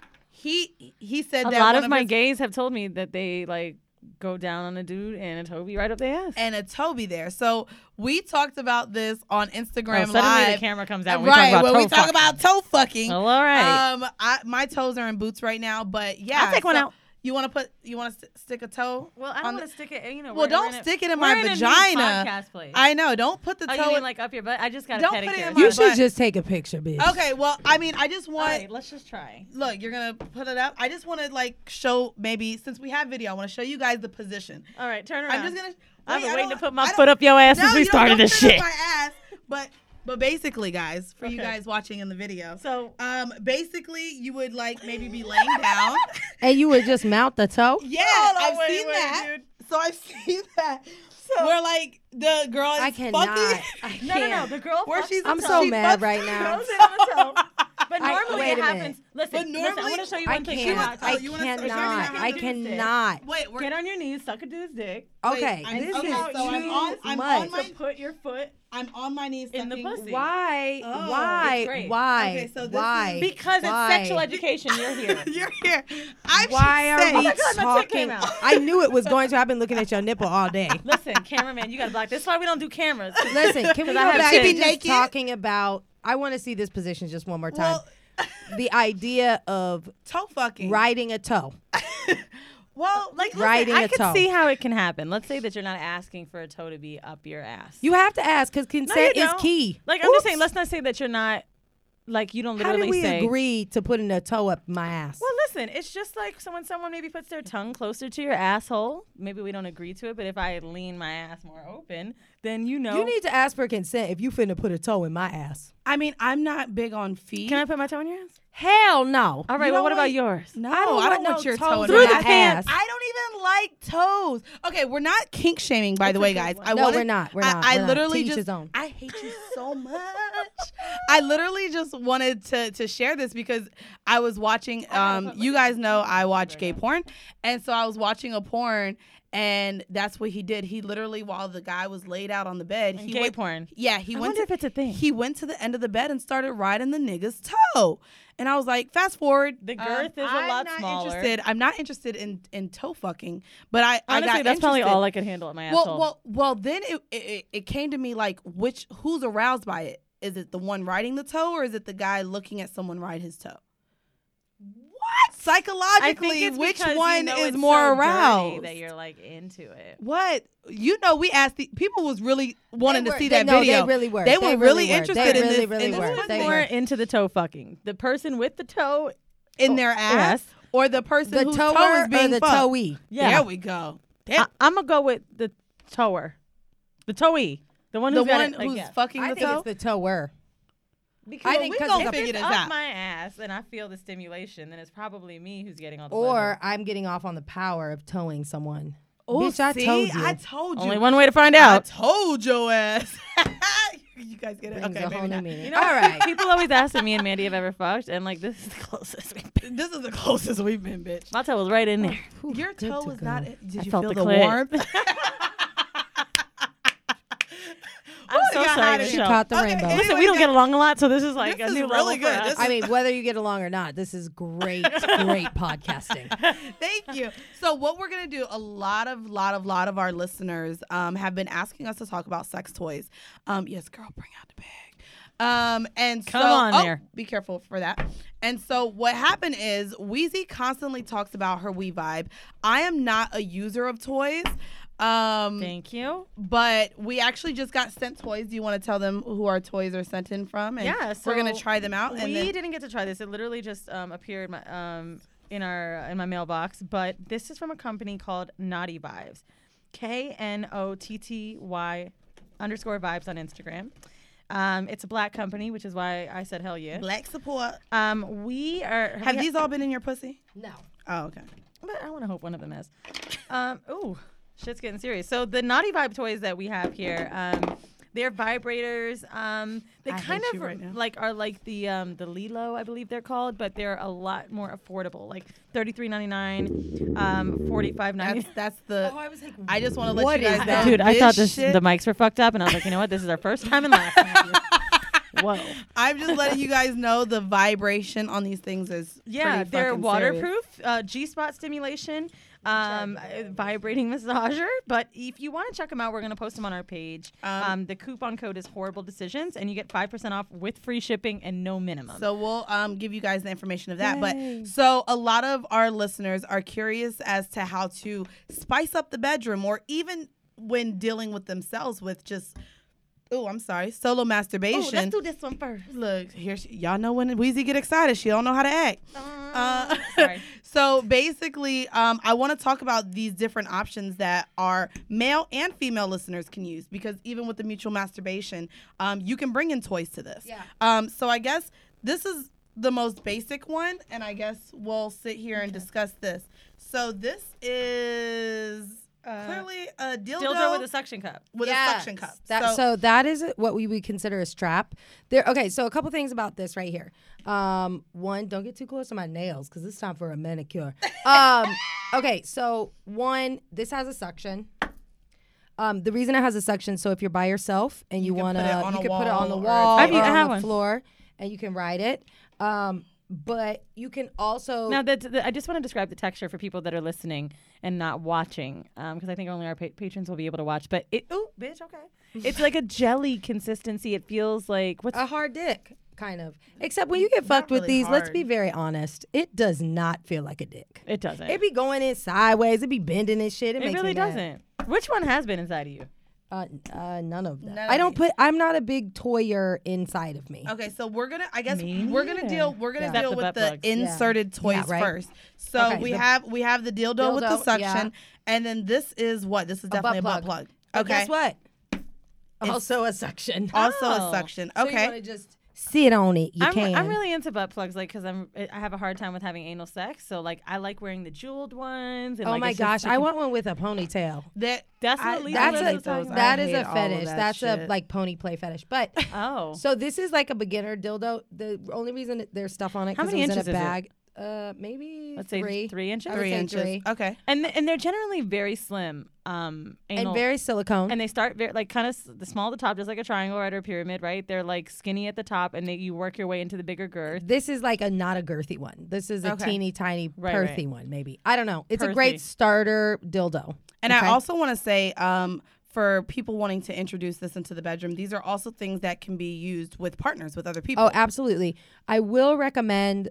He said A that lot one of my his- gays have told me that they like go down on a dude and a Toby right up their ass. and a Toby there. So we talked about this on Instagram Suddenly Live. the camera comes out. And Right, we talk about when we toe talk fuck. about toe fucking. Well, all right. My toes are in boots right now, but yeah. I'll take one out. You want to stick a toe? Well, I on don't the- want to stick it. You know. Well, we're don't in a- stick it in we're my in a new vagina. podcast place. I know. Don't put the Oh, toe. you mean like up your butt? I just got a Don't put it pedicure. in my You butt. should just take a picture, bitch. Okay. Well, I mean, I just All want. right, let's just try. Look, you're gonna put it up. I just want to show, maybe since we have video, I want to show you guys the position. All right, turn around. I'm just gonna. I've been wait, I waiting to don't- put my I don't- foot up your ass since No, we you started don't this put it shit. up my ass, but basically, guys, for you Okay. guys watching in the video, So basically, you would maybe be laying down. And you would just mount the toe? Yeah, Hold on, I've wait, seen wait, that. dude. So I've seen that. Where the girl is I cannot. fucking. I no, can't. the girl. Where fucks she's- the I'm toe. so She mad fucks- right now. Goes in on the toe. But normally wait it a happens. minute. Listen, But I normally- want to show you I one thing. can't. Oh, I you wanna- cannot. If you're I gonna cannot. Wait, Get on your knees, suck a dude's dick. Okay, I'm- this okay, is so I'm too on much. my- So put your foot I'm on my knees in the sucking- pussy. Why? Oh, Why? it's great. Why? Okay, so this Why? is- Because Why? it's sexual education. You're here. You're here. I Why should are say, we my God, my tit came talking? out. I knew it was going to. I've been looking at your nipple all day. Listen, cameraman, you gotta block. This is why we don't do cameras. Listen, can we 'Cause I go have back tits. to She be just naked? talking about? I want to see this position just one more time. Well, The idea of toe fucking. riding a toe. Well, Like, Riding I a can toe. see how it can happen. Let's say that you're not asking for a toe to be up your ass. You have to ask because No, consent you is don't. key. Like, I'm just Oops. saying, let's not say that you're not, like, you don't How literally did we say. agree to putting a toe up my ass? Well, listen, it's just like when someone maybe puts their tongue closer to your asshole. Maybe we don't agree to it, but if I lean my ass more open, then you know. You need to ask for consent if you finna put a toe in my ass. I mean, I'm not big on feet. Can I put my toe in your ass? Hell no. All right, You well, know what about what? yours? No, I don't want no want your toes toe in through my the ass. ass. I don't even like toes. Okay, we're not kink shaming, by the way, guys. I No, wanted- we're not. We're not. I We're not. literally To each just. his own. I hate you so much. I literally just wanted to share this because I was watching. You guys know I watch gay porn, and so I was watching a porn. And that's what he did. He literally, while the guy was laid out on the bed, he Gay went, porn. Yeah, he I went. wonder to, if it's a thing. He went to the end of the bed and started riding the nigga's toe. And I was like, fast forward. The girth is a lot smaller. I'm not interested in toe fucking, but I Honestly, got that's probably interested. all I could handle at my asshole. Well. Then it came to me like, who's aroused by it? Is it the one riding the toe, or is it the guy looking at someone ride his toe? What? Psychologically, which one is more aroused? That you're like into it. What? You know, we asked people was really wanting to see They- that no, video. they really were. They were really were. interested They in really, this. really in this were. one. Who's They more were. into the toe fucking? The person with the toe In their ass, or the person The whose tower toe is or being the fucked. toey? Yeah. There we go. Damn. I'm gonna go with the tower, the toey, the one The who's got one it, like, who's yeah. fucking I the think toe. it's the tower. Because I think we 'cause gonna it's figure if this it's up out. my ass and I feel the stimulation, then it's probably me who's getting all the Or pleasure. I'm getting off on the power of towing someone. Oh, Bitch, I see? told you. I told you. Only one way to find I out. told your ass. You You guys get it? Brings Okay, a whole maybe new not. meaning. You know, All right. people always ask if me and Mandy have ever fucked, and like this is the closest we've been. This is the closest we've been, bitch. My toe was right in there. Your good toe to was go. not. Did I you felt feel the the clit. warmth? I'm so got hot sorry, in She here. caught the Okay, rainbow. anyway, Listen, we don't get along a lot, so this is like This a is new really level good. for us. This I mean, whether you get along or not, this is great, great podcasting. Thank you. So what we're gonna do, a lot of our listeners have been asking us to talk about sex toys. Yes, girl, bring out the bag. And Come so, on there. Be careful for that. And so what happened is Weezy constantly talks about her We Vibe. I am not a user of toys. Thank you. But we actually just got sent toys. Do you want to tell them who our toys are sent in from? And Yeah, we're gonna so try them out. And We then, didn't get to try this. It literally just appeared in my mailbox. But this is from a company called Naughty Vibes, KNOTTY _vibes on Instagram. It's a black company, which is why I said hell yeah. black support. We are. Have these all been in your pussy? No. Oh, okay. But I want to hope one of them has. Ooh, shit's getting serious. So the Naughty Vibe toys that we have here, they're vibrators. They I kind hate of you right now. are like the Lilo, I believe they're called, but they're a lot more affordable, like $33.99, $45.99. That's the. I was like, I just want to let what you guys is know. that? Dude, I thought this shit, the mics were fucked up, and I was like, you know what? This is our first time in life. Whoa. I'm just letting you guys know the vibration on these things is Yeah, pretty they're fucking waterproof, G-spot stimulation, vibrating massager. But if you want to check them out, we're going to post them on our page. The coupon code is Horrible Decisions, and you get 5% off with free shipping and no minimum. So we'll give you guys the information of that. Yay. But so a lot of our listeners are curious as to how to spice up the bedroom, or even when dealing with themselves with just. Oh, I'm sorry. Solo masturbation. let's do this one first. Look, here, y'all know when Weezy get excited, she don't know how to act. Sorry. So basically, I want to talk about these different options that our male and female listeners can use, because even with the mutual masturbation, you can bring in toys to this. Yeah. So I guess this is the most basic one, and I guess we'll sit here and discuss this. So this is clearly a Dildo with a suction cup. a suction cup. So that is what we would consider a strap. There. Okay, so a couple things about this right here. One, don't get too close to my nails because it's time for a manicure. Okay, so one, this has a suction. The reason it has a suction, so if you're by yourself and you want to, you can put it on the wall I or have on the one. floor, and you can ride it. But you can also Now, I just want to describe the texture for people that are listening and not watching, because I think only our patrons will be able to watch. But it's like a jelly consistency. It feels like a hard dick, kind of. Except when you get fucked with really these, let's hard. be very honest, it does not feel like a dick. It doesn't. It be going in sideways. It be bending and shit. It It makes really me mad. doesn't. Which one has been inside of you? None of them. None I of don't these. I'm not a big toyer inside of me. Okay, so we're gonna. I guess Me we're gonna neither. deal. We're gonna Except deal the with butt the plugs. inserted toys Yeah, right. first. So Okay, we the- have the dildo with the Dildo, suction, yeah. and then this is what? This is definitely a butt plug. But Okay. guess what? Also a suction. Also a Oh. suction. So you Okay. wanna just sit on it. You can. I'm really into butt plugs, like, because I have a hard time with having anal sex. So like I like wearing the jeweled ones. And, Oh like, my it's just gosh, I want one with a ponytail. That's what Lisa That's was a talking about. that I is hate a all of fetish. that That's a shit. like pony play fetish. But Oh. so this is like a beginner dildo. The only reason there's stuff on it How because many it was inches in is a it? bag. Maybe Let's say 3 inches. I would 3 say inches. 3. Okay. And they're generally very slim. And Anal. very silicone. And they start very, like, kind of the small at the top, just like a triangle, right, or a pyramid, right? They're like skinny at the top, and you work your way into the bigger girth. This is like not a girthy one. This is a Okay. teeny tiny Right, girthy right. one, maybe. I don't know. It's a Girthy. great starter dildo. And Okay? I also want to say, for people wanting to introduce this into the bedroom, these are also things that can be used with partners, with other people. Oh, absolutely. I will recommend,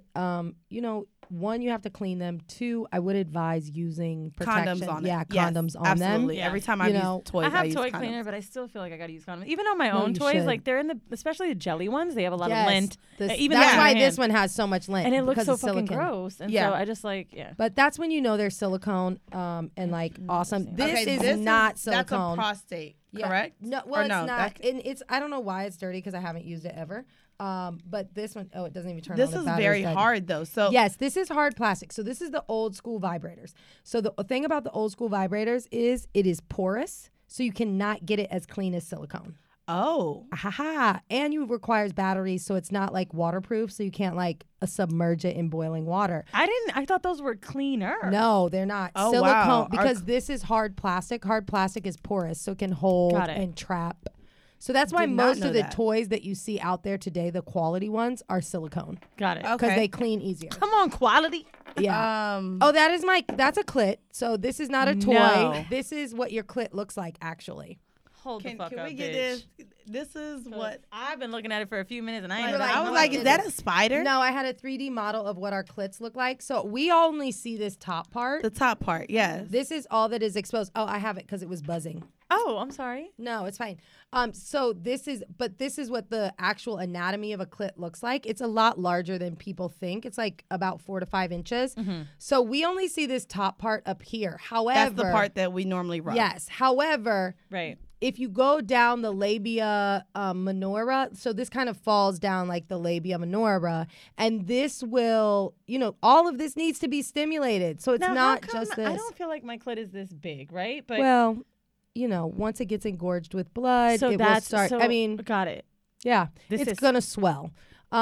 one, you have to clean them. 2, I would advise using protection. Condoms on it. Yeah, Yes, condoms on absolutely. Yeah. Every time You I know, use toys, I have use toy condoms. cleaner, but I still feel like I gotta use condoms. Even on my No, own you toys, should. like they're in especially the jelly ones, they have a lot Yes, of lint. this- Even that's in why my this hand. one has so much lint. And it looks because so it's fucking silicone. gross. And Yeah. so I just like, yeah. But that's when you know they're silicone and like awesome. This Okay, is this not That's silicone. a prostate, Yeah. correct? No, well, Or no, it's not. that- And it's I don't know why it's dirty because I haven't used it ever. But this one, it doesn't even turn on. This The is battery's very dead. hard though. So Yes, this is hard plastic. So this is the old school vibrators. So the thing about the old school vibrators is it is porous, so you cannot get it as clean as silicone. Oh. Haha. And you requires batteries, so it's not like waterproof, so you can't like submerge it in boiling water. I thought those were cleaner. No, they're not. Oh, Silicone, wow. because this is hard plastic. Hard plastic is porous, so it can hold Got it. and trap. So that's why Did not most know of the that. toys that you see out there today, the quality ones, are silicone Got it. Okay. because they clean easier. Come on, quality. Yeah. Oh, that's a clit. So this is not a toy. No. This is what your clit looks like, actually. Hold the Can fuck up, we get bitch. this? This is what. I've been looking at it for a few minutes and I ain't. You're like, I was no, like, it is that isn't. a spider? No, I had a 3D model of what our clits look like. So we only see this top part. The top part, yes. This is all that is exposed. Oh, I have it because it was buzzing. Oh, I'm sorry. No, it's fine. So this is what the actual anatomy of a clit looks like. It's a lot larger than people think. It's like about 4 to 5 inches. So we only see this top part up here. However, That's the part that we normally rub. Yes. However, Right. if you go down the labia minora, so this kind of falls down like the labia minora, and this will, all of this needs to be stimulated. So it's Now, not how come just this. I don't feel like my clit is this big, right? But Well, once it gets engorged with blood, so it will that's start. So, I mean, got it. yeah, This it's is- gonna swell.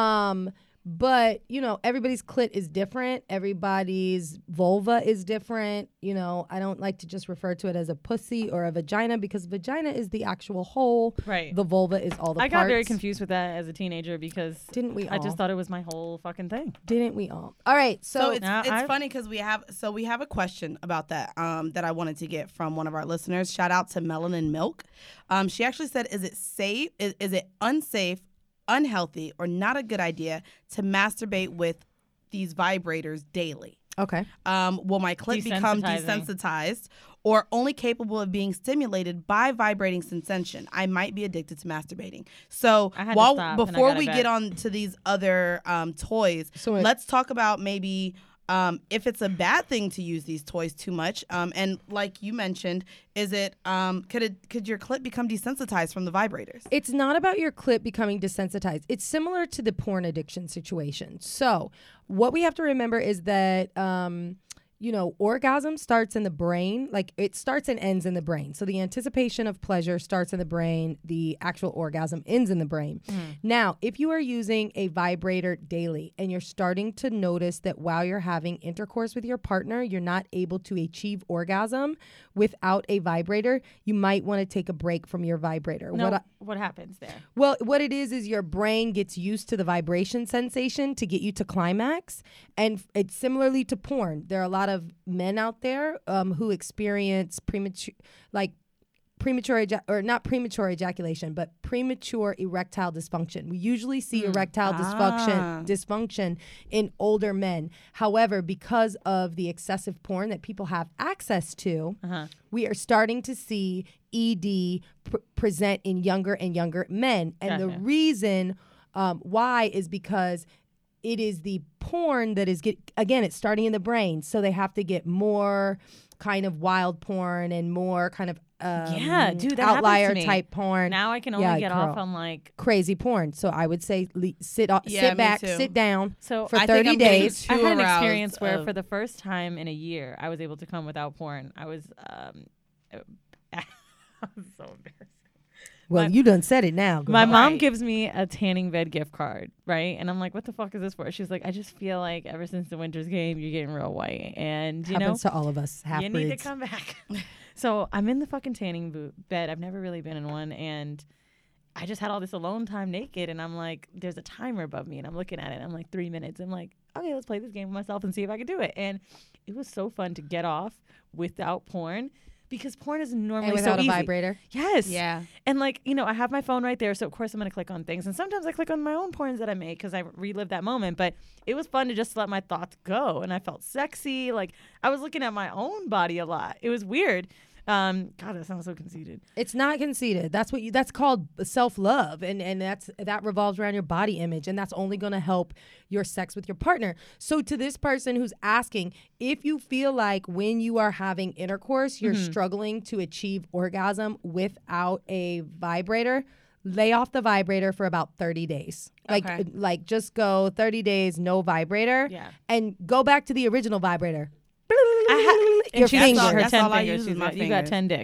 But everybody's clit is different. Everybody's vulva is different. I don't like to just refer to it as a pussy or a vagina because vagina is the actual hole. Right. The vulva is all the I parts. got very confused with that as a teenager because Didn't we I all? just thought it was my whole fucking thing. Didn't we all? All right. So So, it's Now I've- funny because we have a question about that that I wanted to get from one of our listeners. Shout out to Melanin Milk. She actually said, "Is it safe? Is it unsafe, unhealthy, or not a good idea to masturbate with these vibrators daily? okay. Will my clit become Desensitizing. desensitized or only capable of being stimulated by vibrating sensation? I might be addicted to masturbating." So I had to stop, and I before got a we vet. get on to these other toys, So let's talk about maybe if it's a bad thing to use these toys too much. And like you mentioned, is it could your clit become desensitized from the vibrators? It's not about your clit becoming desensitized. It's similar to the porn addiction situation. So, what we have to remember is that orgasm starts in the brain. Like it starts and ends in the brain. So the anticipation of pleasure starts in the brain. The actual orgasm ends in the brain. Now, if you are using a vibrator daily and you're starting to notice that while you're having intercourse with your partner, you're not able to achieve orgasm without a vibrator, you might want to take a break from your vibrator. No, what happens there? Well, what it is your brain gets used to the vibration sensation to get you to climax. And it's similarly to porn. There are a lot of men out there who experience premature ejaculation, but premature erectile dysfunction. We usually see erectile dysfunction in older men. However, because of the excessive porn that people have access to, we are starting to see ED present in younger and younger men. And the reason why is because it is the porn that is it's starting in the brain. So they have to get more kind of wild porn and more kind of Yeah, dude, that outlier happens to me. type porn. Now I can only get off girl. on like. Crazy porn. So I would say sit Yeah, me back, too. sit down So for I think 30 I'm getting days. too I had an aroused experience where of- for the first time in a year I was able to come without porn. I was I was so embarrassed. Well, you done said it now. Go My ahead. mom Right. gives me a tanning bed gift card, right? And I'm like, what the fuck is this for? She's like, I just feel like ever since the Winters game, you're getting real white. And, you know, Happens to all of us. you need to Half-breeds. come back. So I'm in the fucking tanning bed. I've never really been in one. And I just had all this alone time naked. And I'm like, there's a timer above me. And I'm looking at it. And I'm like, 3 minutes. I'm like, okay, let's play this game with myself and see if I can do it. And it was so fun to get off without porn. Because porn is normally And without so a easy. vibrator. Yes. Yeah. And like, you know, I have my phone right there. So of course I'm going to click on things. And sometimes I click on my own porns that I make because I relive that moment. But it was fun to just let my thoughts go. And I felt sexy. Like I was looking at my own body a lot. It was weird. God, that sounds so conceited. It's not conceited. That's called self-love, and that revolves around your body image, and that's only going to help your sex with your partner. So to this person who's asking, if you feel like when you are having intercourse, you're struggling to achieve orgasm without a vibrator, lay off the vibrator for about 30 days. Okay. Like just go 30 days, no vibrator, Yeah. and go back to the original vibrator. And Your she's finger. got her That's 10 all I fingers. use is my You got fingers. 10 dicks.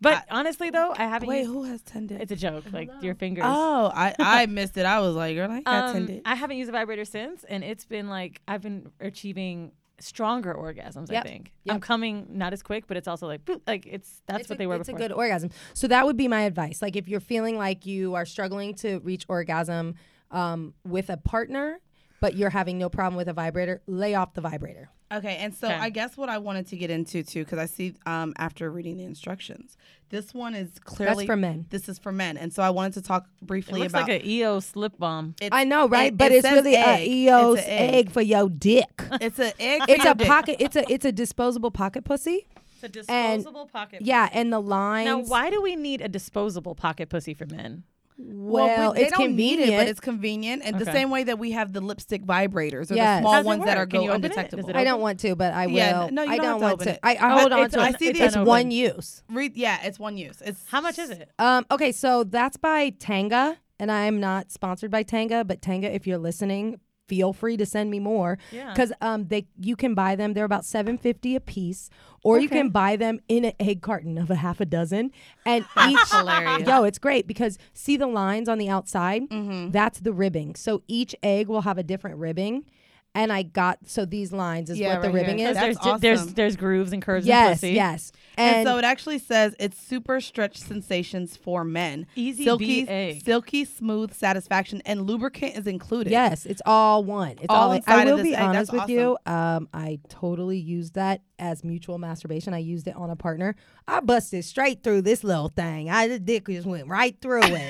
But honestly, though, I haven't. Wait, used, who has tended? it's a joke. Like your fingers. Oh, I missed it. I was like, girl, I ain't got tended. I haven't used a vibrator since, and it's been like I've been achieving stronger orgasms. Yep. I think Yep. I'm coming not as quick, but it's also like boop, like that's what they were It's before. a good orgasm. So that would be my advice. Like if you're feeling like you are struggling to reach orgasm with a partner, but you're having no problem with a vibrator, lay off the vibrator. Okay, and so Okay. I guess what I wanted to get into too, because I see after reading the instructions, this one is clearly for men. This is for men, and so I wanted to talk It briefly looks about. like an EOS lip balm. I know, right? it- But it it's says really egg. a EOS It's an egg. egg. For your dick. It's an egg. It's for your a dick. pocket. It's a disposable pocket pussy. It's a disposable pocket. Yeah, and the lines. Now, why do we need a disposable pocket pussy for men? Well, they it's don't convenient. need it, but it's convenient, and the Okay. same way that we have the lipstick vibrators or Yes. the small How's it ones that work? are Can go you open it? undetectable. Does it I don't want to, but I will. Yeah, no, you I don't have don't to want open to. it. I hold on it's- to I it. see the- It's unopened. one use. It's one use. It's How much is it? Okay, so that's by Tanga, and I am not sponsored by Tanga, but Tanga, if you're listening, feel free to send me more. Yeah. Because you can buy them. They're about $7.50 a piece, or you can buy them in an egg carton of a half a dozen. And each hilarious. Yo, it's great because see the lines on the outside? Mm-hmm. That's the ribbing. So each egg will have a different ribbing. And so these lines is Yeah, what the right ribbing here. is. That's there's awesome. there's grooves and curves in Yes, pussy. yes. And so it actually says it's super stretch sensations for men. Easy silky, B egg. silky, smooth satisfaction, and lubricant is included. Yes, it's all one. It's All all. inside I of will this be egg. honest That's with you. I totally used that as mutual masturbation. I used it on a partner. I busted straight through this little thing. The dick just went right through it.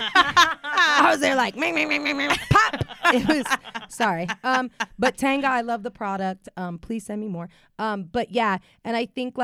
I was there like meh, meh, meh, meh, meh, pop. It was sorry. But Tanga, I love the product. Please send me more. But yeah, and I think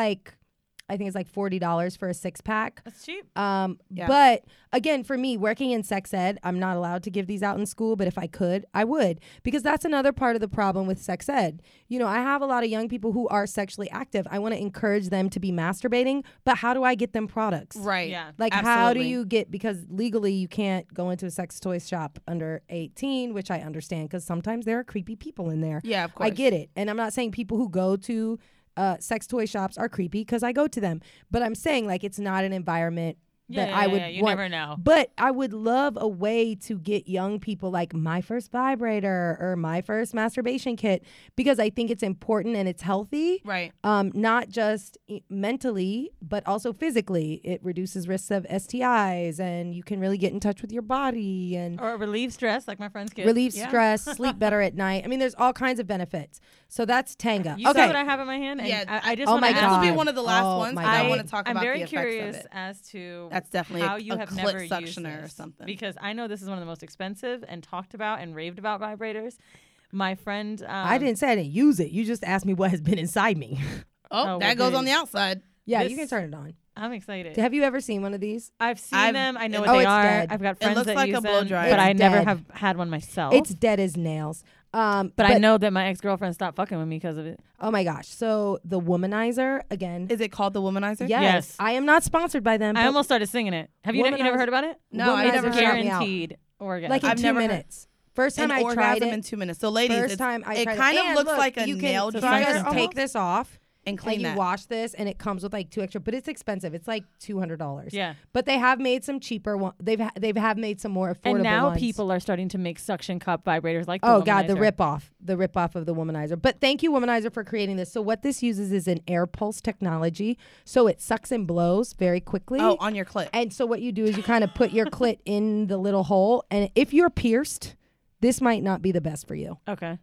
it's like $40 for a 6-pack. That's cheap. Yeah. But again, for me, working in sex ed, I'm not allowed to give these out in school, but if I could, I would. Because that's another part of the problem with sex ed. You know, I have a lot of young people who are sexually active. I want to encourage them to be masturbating, but how do I get them products? Right. Yeah. Like, how do Absolutely. you get, because legally you can't go into a sex toy shop under 18, which I understand because sometimes there are creepy people in there. Yeah, of course. I get it. And I'm not saying people who go to sex toy shops are creepy because I go to them. But I'm saying like it's not an environment that I would You want. never know. But I would love a way to get young people like my first vibrator or my first masturbation kit because I think it's important and it's healthy. Right. Not just mentally, but also physically. It reduces risks of STIs and you can really get in touch with your body and Or relieve stress, like my friends get. relieve Yeah. stress, sleep better at night. I mean, there's all kinds of benefits. So that's Tanga. You okay. see what I have in my hand? And Yeah. I just Oh want my to This ask will be God. one of the last Oh ones. my But I God. want to talk I'm about very the effects curious of it. as to That's definitely how a you have clit never used suctioner or this, something. because I know this is one of the most expensive and talked about and raved about vibrators. My friend, I didn't say I didn't use it. You just asked me what has been inside me. Oh, Oh, that goes well, on the outside. Yeah, This- you can turn it on. I'm excited. Have you ever seen one of these? I've seen I've- them. I know Oh, what they it's are. dead. I've got It friends looks that like use a blow them, dryer. but I It's never dead. have had one myself. It's dead as nails. but I know that my ex-girlfriend stopped fucking with me because of it. Oh my gosh. So the Womanizer, again. Is it called the Womanizer? Yes. Yes. I am not sponsored by them. I but almost started singing it. Have you never Womanizer- heard about it? No, I Womanizer never shout heard. me out. Guaranteed orgasm. Like in I've 2 never heard- minutes. First time An I tried orgasm it. in 2 minutes. So, ladies, First time I it tried kind it. of And looks look, like a you can- nail you dryer. just take almost, this off and clean and you that. wash this, and it comes with like 2 extra, but it's expensive. It's like $200. Yeah. But they have made some cheaper ones. They've made some more affordable And now ones. people are starting to make suction cup vibrators like the Oh God, the Womanizer. rip off of the Womanizer. But thank you, Womanizer, for creating this. So what this uses is an air pulse technology. So it sucks and blows very quickly. Oh, on your clit. And so what you do is you kind of put your clit in the little hole, and if you're pierced, this might not be the best for you. Okay.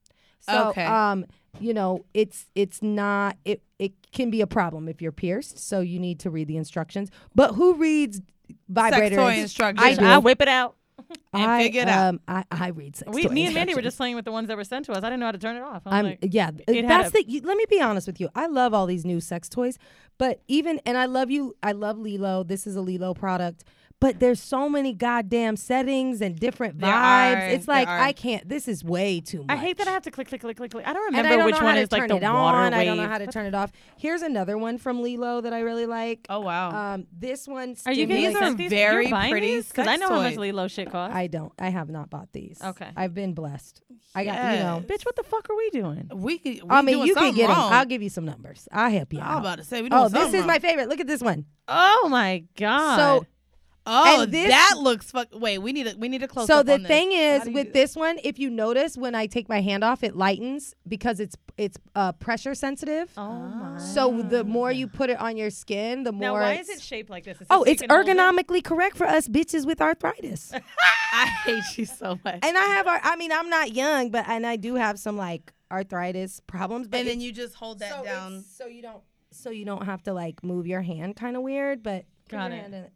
So, Okay. you know, it's not it can be a problem if you're pierced. So you need to read the instructions. But who reads vibrators? Sex toy instructions. I do. I'll whip it out. And figure it out. I read sex Me toy and Mandy were instructions. just playing with the ones that were sent to us. I didn't know how to turn it off. I'm like, Yeah, it had that's a- let me be honest with you. I love all these new sex toys, but and I love Lilo. This is a Lilo product, But there's so many goddamn settings and different There vibes. are, It's there like are. I can't. This is way too much. I hate that I have to click. I don't And remember I don't which know one how is to like turn the it water on. wave. I don't know how to turn it off. Here's another one from Lilo that I really like. Oh wow. This one. Are you getting These are sent these? very You're buying pretty because I sex know how much toys. Lilo shit costs. I have not bought these. Okay. I've been blessed. I got, you know. Yes. Bitch, what the fuck are we doing? we I mean, doing you can something get them. wrong. I'll give you some numbers. I'll help you I'm out. about to say we doing Oh, this something is my wrong. favorite. Look at this one. Oh my god. So Oh, and this- that looks fuck. Wait, we need a close So up the on this. thing How is do you with do this one, if you notice when I take my hand off, it lightens because it's pressure sensitive. oh my. So the more you put it on your skin, the more. Now, why it's- is it shaped like this? Is Oh, it so it's you can hold it? ergonomically correct for us bitches with arthritis. I hate you so much. And I have, I mean, I'm not young, but and I do have some like arthritis problems. But And then it's- you just hold that so down. it's- so you don't have to like move your hand kind of weird. But put Got your it. hand in it.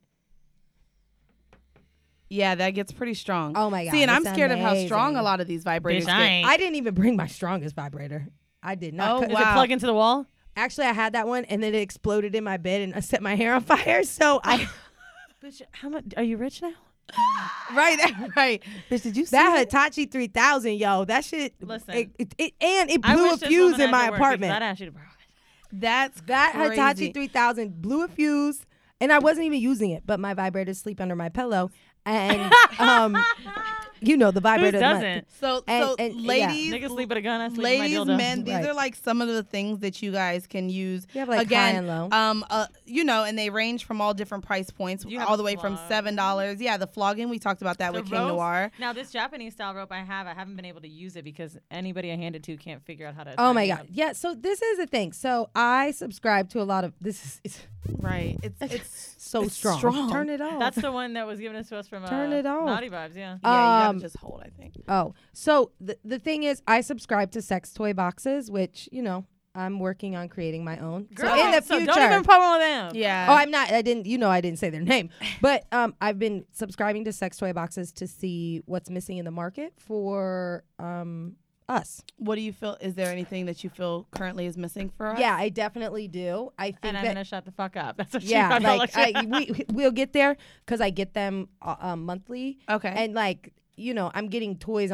Yeah, that gets pretty strong. Oh my god! See, and I'm it's scared of how strong amazing. a lot of these vibrators Bitch, I get. ain't. I didn't even bring my strongest vibrator. I did not. Oh, cut- Is wow. it plug into the wall? Actually, I had that one, and then it exploded in my bed, and I set my hair on fire. So I Bitch, how much? Are you rich now? right, right. Bitch, did you see that Hitachi 3000, yo, that shit. Listen. It I blew wish a this fuse woman in had my to work because apartment. I'd ask you to borrow it. That's That crazy. Hitachi 3000 blew a fuse, and I wasn't even using it, but my vibrators sleep under my pillow, and you know the Who vibrator. doesn't? So, And- yeah. ladies, Niggas sleep with a gun. I sleep with my ladies, dildo. men, these Right. are like some of the things that you guys can use. You have like Again, high and low. you know, and they range from all different price points, You have all a the way from flog. $7. Yeah, the flogging, we talked about that The with King ropes- Noir. Now this Japanese style rope I haven't been able to use it because anybody I hand it to can't figure out how to. Oh tie my it god! up. Yeah, so this is the thing. So I subscribe to a lot of this. It's Right. It's so It's strong. strong. Turn it off. That's the one that was given to us from Turn it off. Naughty Vibes. Yeah. yeah, you Um, gotta just hold, I think. Oh, so the thing is, I subscribe to sex toy boxes, which you know I'm working on creating my own. Girl, so in the so future, don't even promo them. Yeah. oh, I'm not. I didn't. You know, I didn't say their name, but I've been subscribing to sex toy boxes to see what's missing in the market for us. What do you feel? Is there anything that you feel currently is missing for us? Yeah, I definitely do. I think And I'm that. gonna shut the fuck up. That's what Yeah, she like we'll get there because I get them monthly. Okay. And like, you know, I'm getting toys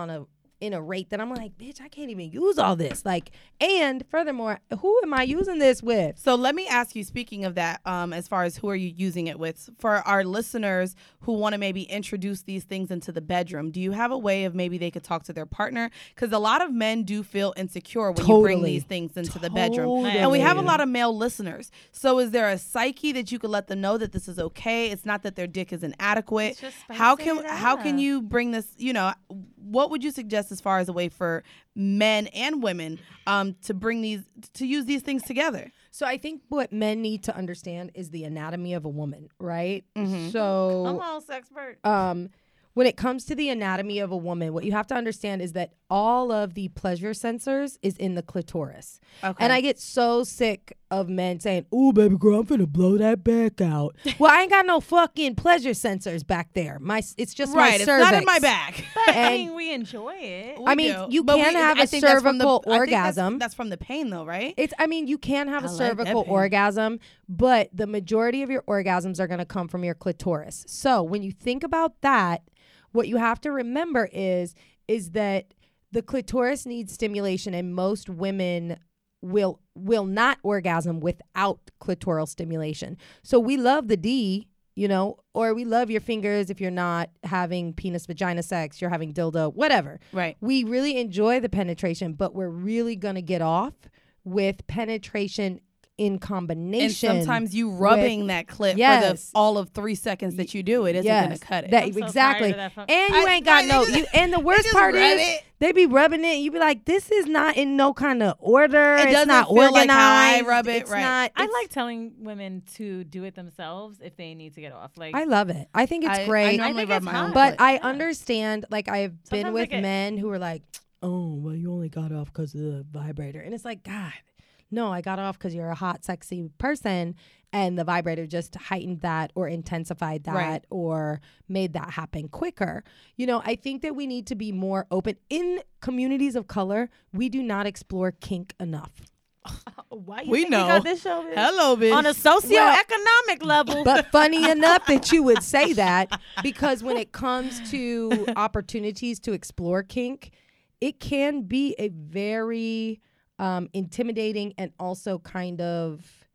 in a rate that I'm like, bitch, I can't even use all this. Like, and furthermore, who am I using this with? So let me ask you, speaking of that, as far as who are you using it with, for our listeners who want to maybe introduce these things into the bedroom, do you have a way of maybe they could talk to their partner? Because a lot of men do feel insecure when you bring Totally. these things into the bedroom. Totally. And we have a lot of male listeners. So is there a psyche that you could let them know that this is okay? It's not that their dick is inadequate. It's just How spicing can it how can up. you bring this, you know, what would you suggest as far as a way for men and women to bring to use these things together? So I think what men need to understand is the anatomy of a woman, right? Mhm. So I'm all sexpert. when it comes to the anatomy of a woman, what you have to understand is that all of the pleasure sensors is in the clitoris. Okay. And I get so sick of men saying, "Ooh, baby girl, I'm finna blow that back out." Well, I ain't got no fucking pleasure sensors back there. It's just right, my it's cervix. not in my back. But I and- mean, we enjoy it. I mean, do. you But can have I a think that's from cervical I think that's- orgasm. That's from the pain, though, right? You can have I a like that cervical pain. orgasm, but the majority of your orgasms are going to come from your clitoris. So when you think about that, what you have to remember is that the clitoris needs stimulation, and most women will not orgasm without clitoral stimulation. So we love the D, you know, or we love your fingers if you're not having penis vagina sex, you're having dildo, whatever. Right. We really enjoy the penetration, but we're really going to get off with penetration in combination. And sometimes you rubbing that clit Yes. for all of 3 seconds that you do it isn't going to cut it. That, I'm so exactly. tired of that And you ain't got no. And the worst just part rub is it. they be rubbing it. And you be like, this is not in no kind of order. It It's doesn't not feel organized. like how I rub it, It's right. not. I it's- like telling women to do it themselves if they need to get off. Like I love it. I think it's I great. normally think rub it's my own hot. But clit. I understand, like, I've been Sometimes I with get- men who are like, oh, well, you only got off because of the vibrator. And it's like, God, no, I got off because you're a hot, sexy person. And the vibrator just heightened that or intensified that Right. or made that happen quicker. You know, I think that we need to be more open. In communities of color, we do not explore kink enough. Why you We think know. we got this show, bitch? Hello, bitch. On a socioeconomic level. But funny enough that you would say that, because when it comes to opportunities to explore kink, it can be a very intimidating and also kind of,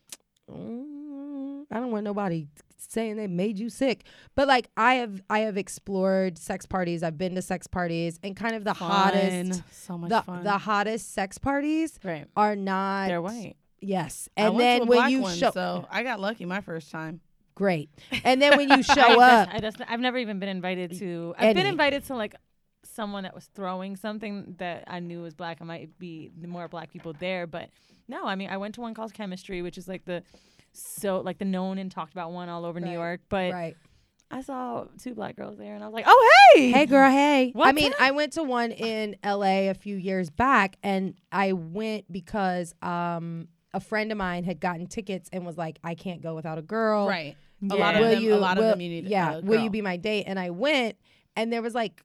I don't want nobody saying they made you sick, but like I have explored sex parties. I've been to sex parties, and kind of the hottest, so much fun. the hottest sex parties Right. are not. They're white. Yes, I and went to then a when black you one, show, so I got lucky my first time. great, and then when you show up, I've never even been invited to. Any. I've been invited to like someone that was throwing something that I knew was black. I might be more black people there, but no. I mean, I went to one called Chemistry, which is like the known and talked about one all over New Right, York. But right. I saw 2 black girls there, and I was like, oh hey, Hey girl, hey. I What's mean, up? I went to one in LA a few years back, and I went because a friend of mine had gotten tickets and was like, I can't go without a girl. Right. Yeah. A lot of Will them. you, a lot will, of them. You need. yeah. A Will you girl. be my date? And I went, and there was like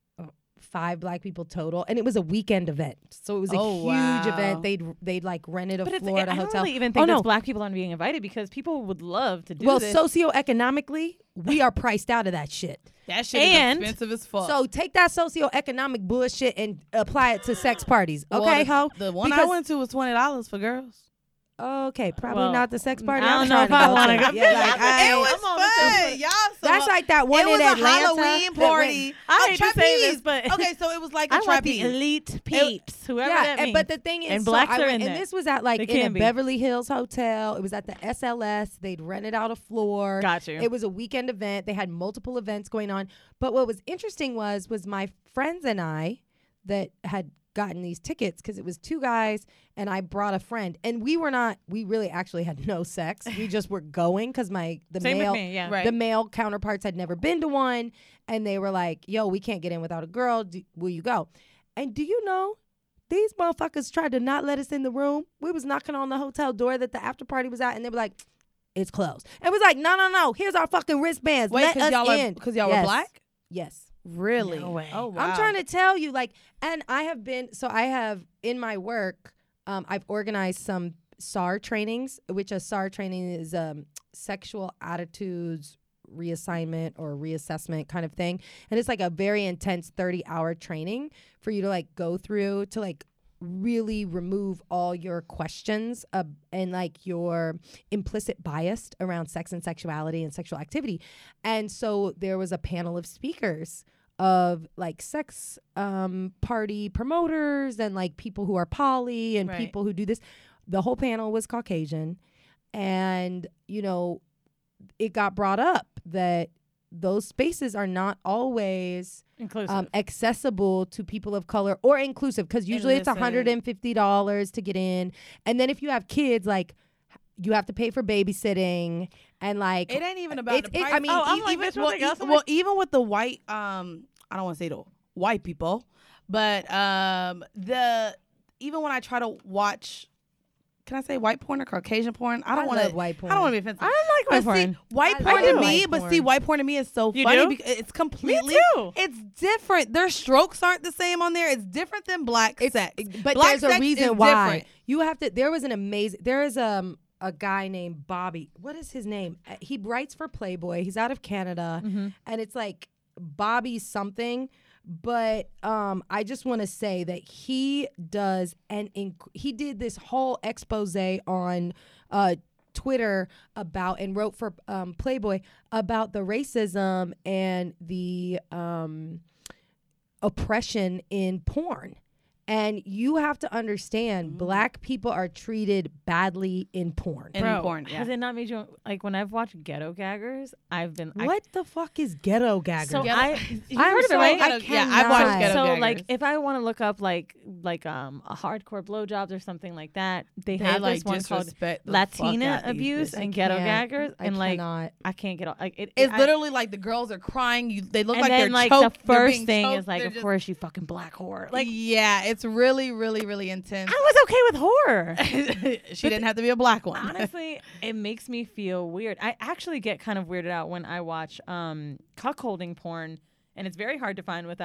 5 black people total, and it was a weekend event, so it was a Oh, huge wow. event. They'd like rented a But floor at a I hotel. don't really even think Oh, no. that's black people aren't being invited because people would love to do Well, this. socioeconomically, we are priced out of that shit. That shit And- is expensive as fuck. So take that socioeconomic bullshit and apply it to sex parties, Well, okay, the, ho? The one I Because- went to was $20 for girls. Okay, probably Well, not the sex party. I I'm don't know trying if I to wanna go go. to. Yeah, like, It I, was I'm on the fun, y'all. So that's like that one it was in a Atlanta. Halloween that party. went- I Oh, hate to say this, trapeze. but Okay, so it was like a I want trapeze. the elite peeps, whoever yeah, that means. but the thing is, And so blacks I are went, in and there. this was at like They in a can be. Beverly Hills hotel. It was at the SLS. They'd rented out a floor. Got you. It was a weekend event. They had multiple events going on. But what was interesting was my friends and I that had gotten these tickets, because it was 2 guys and I brought a friend, and we really actually had no sex. We just were going because the Same male with me, yeah. Right. the male counterparts had never been to one, and they were like, yo, we can't get in without a girl. Will you go? And do you know, these motherfuckers tried to not let us in the room. We was knocking on the hotel door that the after party was at, and they were like, it's closed. And it was like, no, here's our fucking wristbands. Wait, Let us y'all in. because y'all Yes. were black? Yes. Really? No way. Oh wow. I'm trying to tell you, like, and I have in my work, I've organized some SAR trainings, which a SAR training is sexual attitudes reassignment or reassessment kind of thing. And it's like a very intense 30-hour training for you to like go through to like really remove all your questions and like your implicit bias around sex and sexuality and sexual activity. And so there was a panel of speakers of like sex party promoters and like people who are poly and Right. people who do this. The whole panel was Caucasian. And, you know, it got brought up that those spaces are not always Inclusive. accessible to people of color or inclusive, because usually it's listen. $150 to get in. And then if you have kids, like you have to pay for babysitting and like It ain't even about It's- the it- price. I mean, Oh, I'm e- like, even bitch, what they got for well, me? even with the white, I don't want to say the white people, but even when I try to watch, can I say white porn or Caucasian porn? I don't want love to. white porn. I don't want to be offensive. I don't like But white see, porn. white I porn to love me, white but porn. see, white porn to me is so You funny do? because it's completely. too. It's different. Their strokes aren't the same on there. It's different than black sex. But Black there's a sex reason is why. different. You have to. There was an amazing. There is a guy named Bobby. What is his name? He writes for Playboy. He's out of Canada, and it's like Bobby something. But I just want to say that he does he did this whole expose on Twitter about and wrote for Playboy about the racism and the oppression in porn. And you have to understand, black people are treated badly in porn. In Bro, porn, yeah. has it not made you like when I've watched Ghetto Gaggers? I've been What the fuck is ghetto gagger? So you've I'm heard of it, so- right? I Yeah, I've watched cannot. Ghetto So Gaggers. like if I want to look up like a hardcore blowjobs or something like that, they have this one called disrespect the Latina fuck out these abuse bitches. and Ghetto can't. Gaggers, I and like cannot. I can't get like it. It's I- literally like the girls are crying. They look and like then they're like choked. the They're first being thing choked. is like, They're of just- course you fucking black whore. Like yeah, it's really, really, really intense. I was okay with horror. She didn't have to be a black one. Honestly, it makes me feel weird. I actually get kind of weirded out when I watch cuckolding porn, and it's very hard to find without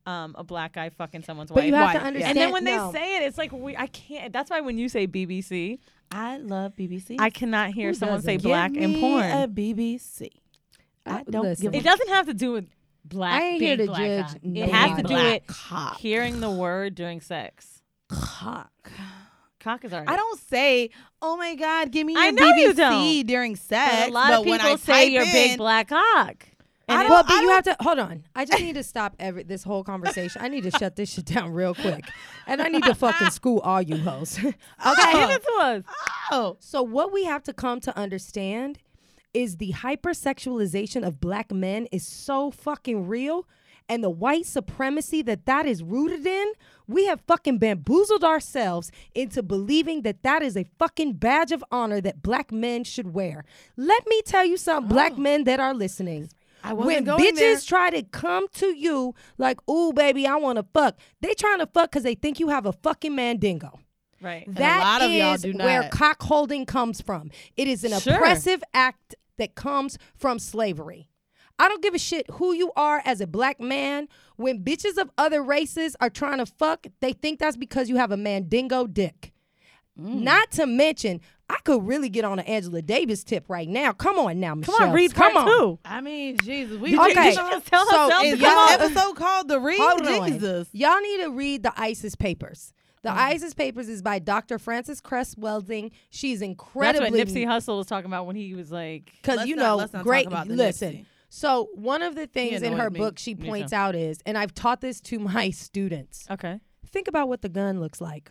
a black guy fucking someone's But wife. you have to White, yeah. understand. And then when no. they say it, it's like I can't. That's why when you say BBC, I love BBC. I cannot hear Who someone say doesn't? black Give in me porn. a BBC. I don't listen. give a It doesn't have to do with black. I ain't here big to black judge cock. It nobody. has to do Black with cock. hearing the word during sex. cock. Cock is already. I don't say, "Oh my God, give me I your know you BBC don't. during sex." But a lot of when I people say type you're in, big black cock. And I it- don't- But you have to hold on. I just need to stop this whole conversation. I need to shut this shit down real quick, and I need to fucking school all you hoes. Give Okay. it to us. Oh, So what we have to come to understand is the hypersexualization of black men is so fucking real, and the white supremacy that is rooted in. We have fucking bamboozled ourselves into believing that is a fucking badge of honor that black men should wear. Let me tell you something, black men that are listening. I wasn't When going bitches there. try to come to you like, ooh, baby, I want to fuck, they trying to fuck because they think you have a fucking mandingo. Right. a That lot of y'all is do where not. cock holding comes from. It is an Sure. oppressive act that comes from slavery. I don't give a shit who you are as a black man. When bitches of other races are trying to fuck, they think that's because you have a mandingo dick. Not to mention, I could really get on an Angela Davis tip right now. Come on now, Michelle. Come on, read Come part on. two. I mean, Jesus, we Did you- okay. did you just tell So, herself Is to this come on? episode called "The Read"? Hold on. Jesus. Y'all need to read the ISIS Papers. The ISIS Papers is by Dr. Frances Cress Welding. She's That's incredibly what Nipsey Hussle was talking about when he was like, because Let's you not- know, let's not talk great. about the Listen, Nipsey. so one of the things in annoyed her me. book she Me points too. out is, and I've taught this to my students. okay, Think about what the gun looks like.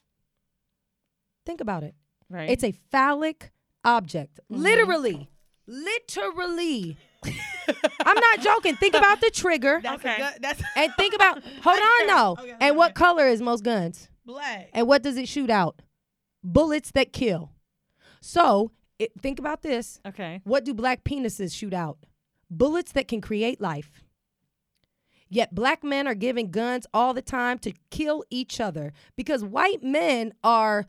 Think about it. right. It's a phallic object. Mm-hmm. Literally. I'm not joking. Think about the trigger That's Okay. a good, that's and think about. Hold on, though. Okay, And what okay. color is most guns? black. And what does it shoot out? Bullets that kill. So think about this. okay. What do black penises shoot out? Bullets that can create life. Yet black men are giving guns all the time to kill each other because white men are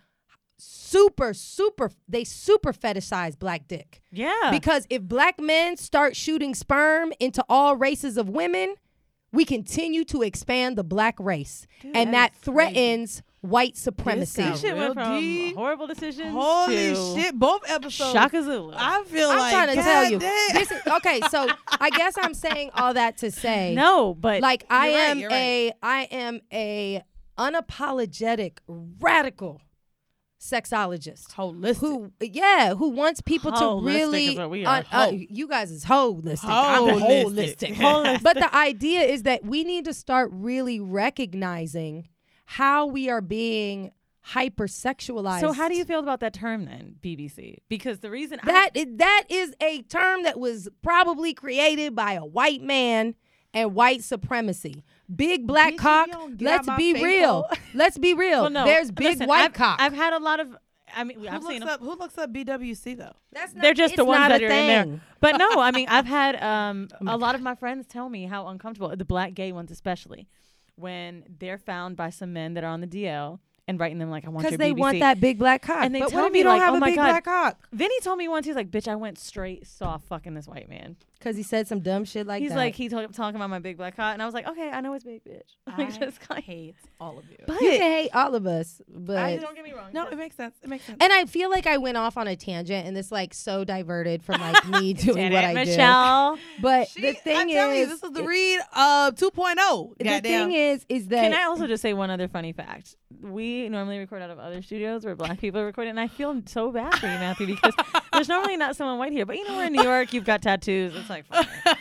they super fetishize black dick. Yeah. Because if black men start shooting sperm into all races of women, we continue to expand the black race. and that that is crazy. threatens white supremacy. got This shit real went from deep. horrible decisions Holy to shit! Both episodes. Shaka Zulu. I feel I'm like trying to tell you. goddamn. This is, okay, so I guess I'm saying all that to say no, but like I You're right, am you're right. I am a unapologetic radical sexologist Holistic. who wants people to Holistic really is what we are. you guys is holistic. I'm Holistic. holistic. But the idea is that we need to start really recognizing how we are being hypersexualized. so how do you feel about that term then, BBC? Because the reason that is a term that was probably created by a white man and white supremacy. Big black Bitch, you cock. don't get Let's out my be face real. hole. Let's be real. well, no, There's big listen, white I've, cock. I've had a lot of. I mean, I've Who seen looks, up, who looks up BWC though? That's not, they're just the it's ones not that a are in there. thing. But no, I mean, I've had a lot of my friends tell me how uncomfortable, the black gay ones especially, when they're found by some men that are on the DL and writing them like, I want your Because they BBC. want that big black cock. And they but tell what if me you don't like, have oh a my big God. black cock? Vinny told me once, he was like, bitch, I went straight soft fucking this white man. Because he said some dumb shit like He's that. like, talking about my big black cock. And I was like, okay, I know it's big, bitch. Like, just kind hate all of you. but you can hate all of us, but don't get me wrong. No, it makes sense. It makes sense. and I feel like I went off on a tangent, and this like so diverted from like me doing Did what it, I Michelle? do. But She- the thing I'm telling you, is, this is the read 2.0. the Goddamn. thing is that Can I also just say one other funny fact? We normally record out of other studios where black people are recording, and I feel so bad for you, Matthew, because there's normally not someone white here. But you know, we're in New York, you've got tattoos. It's like,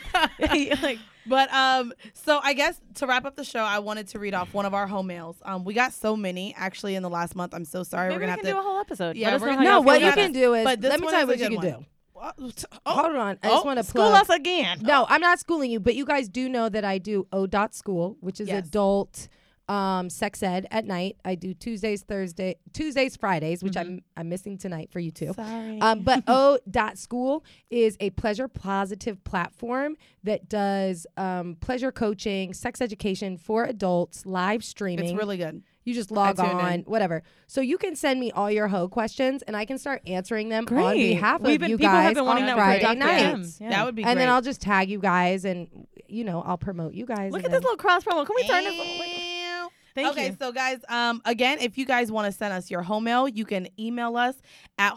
like But so I guess to wrap up the show, I wanted to read off one of our home mails. We got so many actually in the last month. I'm so sorry. maybe we're we gonna can have do a to. whole episode. Yeah, Let us we're know gonna- how no, y'all what feel you about can it. do is But this let me one tell you is what a you good can do. Oh, Hold on, I just want to School plug. us again. No, I'm not schooling you, but you guys do know that I do O. School, which is Yes. adult sex ed at night. I do Tuesdays, Fridays, which I'm missing tonight for you too. Sorry. But O. School is a pleasure positive platform that does pleasure coaching, sex education for adults, live streaming. It's really good. You just log I tuned on, in. whatever. So you can send me all your hoe questions, and I can start answering them on Great. behalf We've of been- you people have guys been wanting on that for Friday Dr. M. nights. Yeah. That would be And great. then I'll just tag you guys, and I'll promote you guys. Look and at this then- little cross promo. Can we turn this? Thank Okay, you. so guys, again, if you guys want to send us your home mail, you can email us at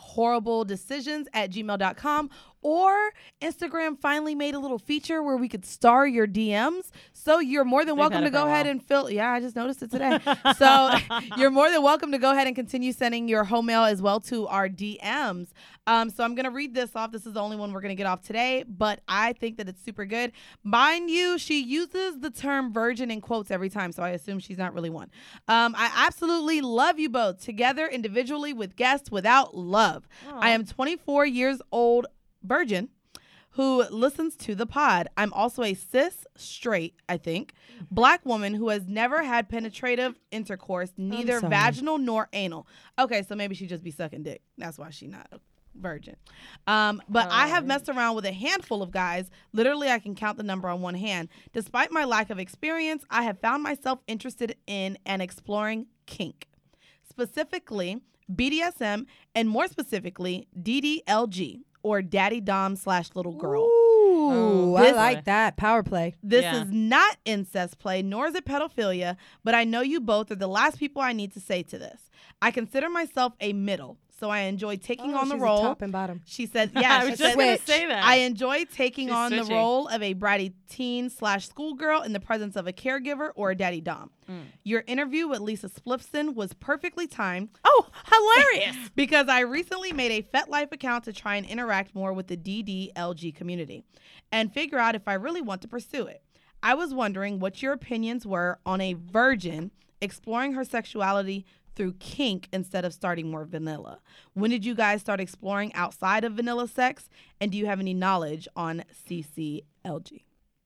horribledecisions@gmail.com, or Instagram finally made a little feature where we could star your DMs. So you're more than They've welcome had to it for a go ahead while. and fill. Yeah, I just noticed it today. So you're more than welcome to go ahead and continue sending your home mail as well to our DMs. So I'm going to read this off. This is the only one we're going to get off today, but I think that it's super good. Mind you, she uses the term virgin in quotes every time, so I assume she's not really one. I absolutely love you both, together, individually, with guests, without love. I am 24 years old, virgin, who listens to the pod. I'm also a cis, straight, I think, black woman who has never had penetrative intercourse, neither sorry. vaginal nor anal. Okay, so maybe she just be sucking dick. That's why she not a virgin. But I have messed around with a handful of guys. Literally, I can count the number on one hand. Despite my lack of experience, I have found myself interested in and exploring kink, specifically BDSM, and more specifically DDLG, or daddy dom / little girl. Ooh, I This- like that power play. This Yeah. is not incest play, nor is it pedophilia, but I know you both are the last people I need to say to this. I consider myself a middle, so I enjoy taking on the she's a role. top and bottom. She said, yeah, I she was just said, going to Switch. say that. I enjoy taking She's on the switching. role of a bratty teen / schoolgirl in the presence of a caregiver or a daddy dom. Your interview with Lisa Spliffson was perfectly timed. Oh, hilarious. Because I recently made a FetLife account to try and interact more with the DDLG community and figure out if I really want to pursue it. I was wondering what your opinions were on a virgin exploring her sexuality through kink instead of starting more vanilla. When did you guys start exploring outside of vanilla sex? And do you have any knowledge on CCLG?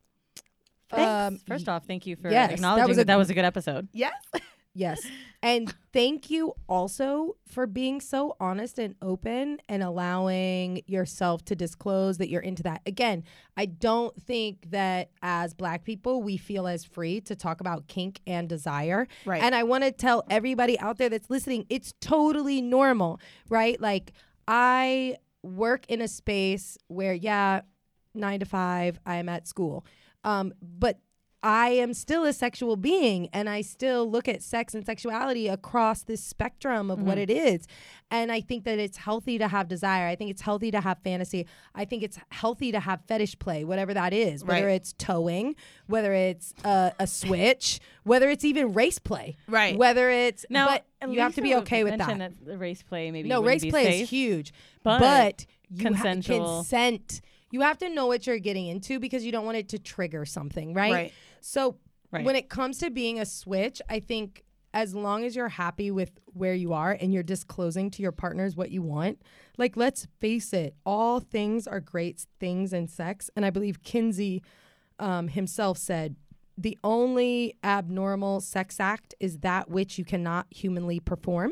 Thanks. First off, thank you for yes, acknowledging that was a good episode. Yes. Yes. And thank you also for being so honest and open and allowing yourself to disclose that you're into that. Again, I don't think that as Black people, we feel as free to talk about kink and desire. Right. And I want to tell everybody out there that's listening, it's totally normal, right? Like, I work in a space where, 9 to 5, I am at school. But I am still a sexual being, and I still look at sex and sexuality across this spectrum of what it is. And I think that it's healthy to have desire. I think it's healthy to have fantasy. I think it's healthy to have fetish play, whatever that is, whether Right. it's towing, whether it's a switch, whether it's even race play, Right. whether it's Now, but you have to be Lisa okay with mentioned that. the race play maybe No, wouldn't race be play safe. is huge, but but you consensual. consent. You have to know what you're getting into because you don't want it to trigger something, right? Right. So Right. when it comes to being a switch, I think as long as you're happy with where you are and you're disclosing to your partners what you want, like, let's face it, all things are great things in sex. And I believe Kinsey himself said, the only abnormal sex act is that which you cannot humanly perform.